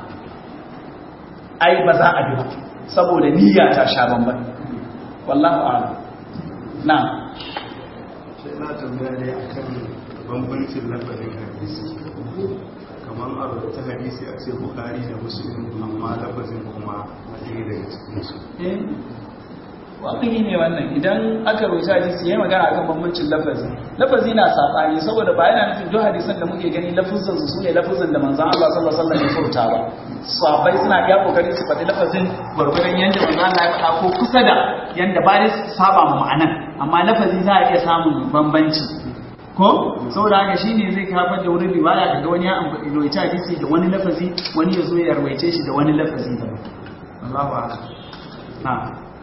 ai ba za a bi ba saboda niyya ta sha bamban wallahu a'lam na sai na tambaya ne akan bambancin lafazin hadisi kamar a ta hadisi a ce bukari da muslim amma lafazin kuma ɗaya daga cikinsu waƙi ne wannan idan aka rubuta hadisi ya magana akan bambancin lafazi na saɓani saboda ba yana nufin duk hadisan da muke gani lafuzan su ne lafuzan da manzon Allah sallallahu alaihi wasallam ya furta ba sahabbai suna iya kokarin su faɗi lafazin gurgurdan yanda manzon Allah ya faɗa ko kusa da yanda ba dai saba ma ma'anan amma lafazi za a iya samun bambanci ko saboda haka shine zai kafar da wurin riwaya daga wani ya amfani da wata hadisi da wani lafazi wani ya zo ya rawaice shi da wani lafazi da Allahu akbar na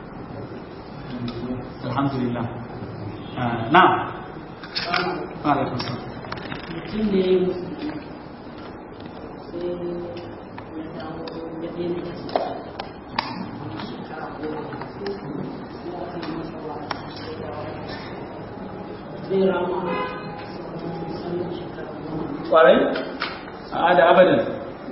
alhamdulillah na alaikum salam mutum ne sai ya dawo ya daina da zai rama kwarai a da abadan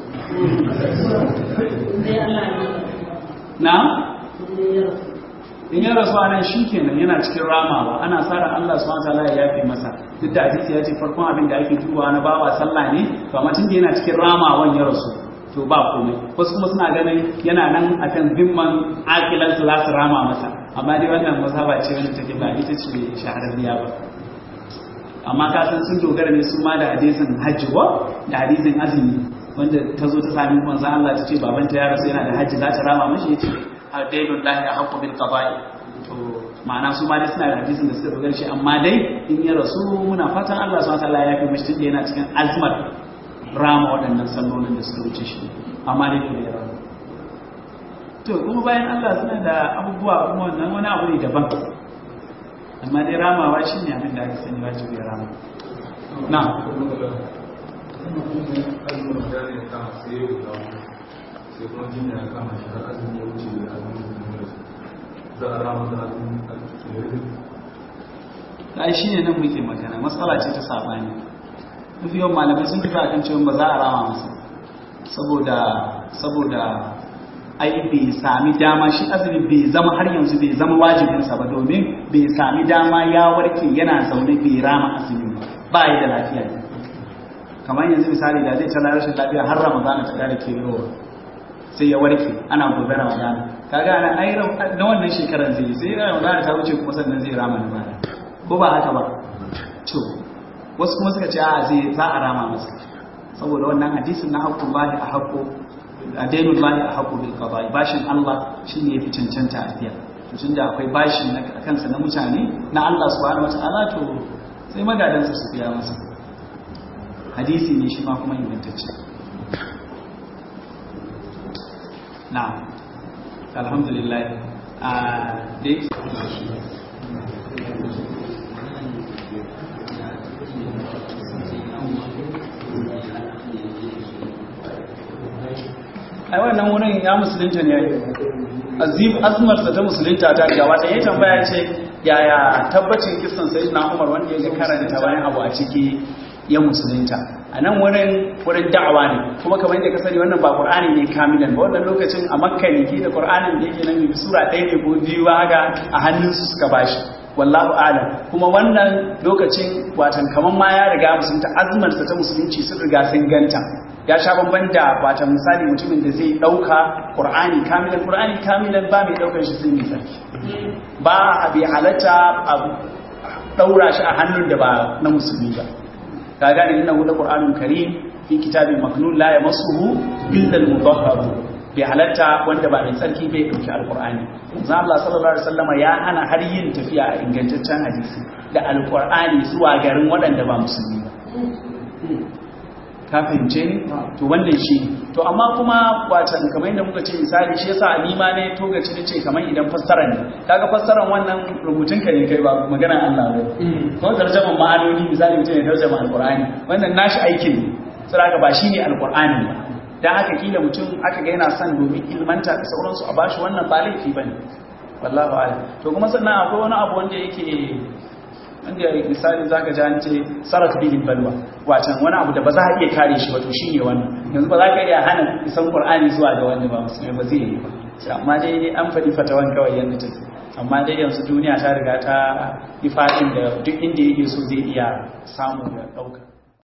na in ya rasu anan shi kenan yana cikin ramawa ana tsara Allah subhanahu wataala ya yafe masa duk da hadisi ya ce farkon abin da ake dubawa na bawa sallah ne to amma tunda yana cikin ramawan ya rasu to ba komai wasu kuma suna ganin yana nan akan zimman akilan su za su rama masa amma dai wannan mazhaba ce wanda take ba ita ce shahararriya ba amma ka san sun dogara ne su ma da hadisin hajji ko da hadisin azumi wanda ta zo ta sami manzon Allah ta ce babanta ya rasu yana da hajji za ta rama mashi yace dainun lahi a haƙƙo bil qada'i to ma'ana su ma dai suna da hadisin da suka dogara shi amma dai in ya rasu muna fatan Allah subhanahu wa ta'ala ya fi mashi tunda yana cikin azmar rama waɗannan sallolin da suka wuce shi amma dai dole ya rama to kuma bayan Allah suna da abubuwa kuma wannan wani abu ne daban amma dai ramawa shi ne abin da aka sani wajibi ya rama na sai kuma jini ya kama shi har azumi ya wuce da azumi za a rama da azumi ai shi ne nan muke magana matsala ce ta sabani mafi yawan malamai sun tafi akan cewa ba za a rama masa saboda ai bai sami dama shi azumi bai zama har yanzu bai zama wajibinsa ba domin bai sami dama ya warke yana zaune bai rama azumi ba yi da lafiya ne kamar yanzu misali da zai tana rashin lafiya har ramadana ta da kewayowa sai ya warke ana gobe ramadana kaga ana ai na wannan shekaran zai sai ramadana ta wuce kuma sannan zai rama na baya ko ba haka ba to wasu kuma suka ce a zai za a rama masa saboda wannan hadisin na haqqul lahi a haqqo adainul lahi a haqqo bil qada'i bashin Allah shine yafi cancanta a biya to tunda akwai bashi na kansa na mutane na Allah subhanahu wataala to sai magadansa su biya masa hadisi ne shi ma kuma ingantacce na'am alhamdulillah da yake ai wannan wurin ya musulunta ne azmarsa ta musulunta ta riga wata ya tambaya ce yaya tabbacin kisan sayyidina Umar wanda ya karanta wani abu a ciki ya musulunta a nan wurin da'awa ne kuma kamar yadda ka sani wannan ba Qur'ani ne kamilan ba wannan lokacin a Makka ne ke da Qur'anin da yake nan bi sura 1 ne ko 2 haka a hannunsu suka bashi wallahu a'lam kuma wannan lokacin watan kaman ma ya riga musulunta azmarsa ta musulunci sun riga sun ganta ya sha bamban da watan misali mutumin da zai dauka Qur'ani kamilan ba mai daukar shi sai mai sarki ba abi halatta a daura shi a hannun da ba na musulmi ba ka gane inna hu Qur'anun karim fi kitabin maknun la yamassuhu illa al-mutahharun bai halatta wanda ba mai tsarki bai dauki alqur'ani manzo Allah sallallahu alaihi wasallama ya hana har yin tafiya a ingantaccen hadisi da alqur'ani zuwa garin waɗanda ba musulmi ba ka fahimce ni to wannan shi to amma kuma watan kamar yadda muka ce misali shi yasa ni ma ne togaci ne ce kamar idan fassara ne kaga fassaran wannan rubutun ka ne kai ba maganar Allah ba ko tarjaman ma'anoni misali mutum ya tarjama alqur'ani wannan nashi aikin ne saboda ba shine alqur'ani ba dan haka kila mutum aka ga yana son domin ilmanta da sauransu a bashi wannan ba laifi bane wallahi a'lam to kuma sannan akwai wani abu wanda yake wanda misali zaka ji an ce sarat bihi balwa watan wani abu da ba za a iya kare shi ba to shine wannan yanzu ba za ka iya hana isan qur'ani zuwa ga wanda ba musulmi ba zai yi ba amma dai an fadi fatawan kawai yanda take amma dai yanzu duniya ta riga ta yi fadin da duk inda yake so zai iya samu da dauka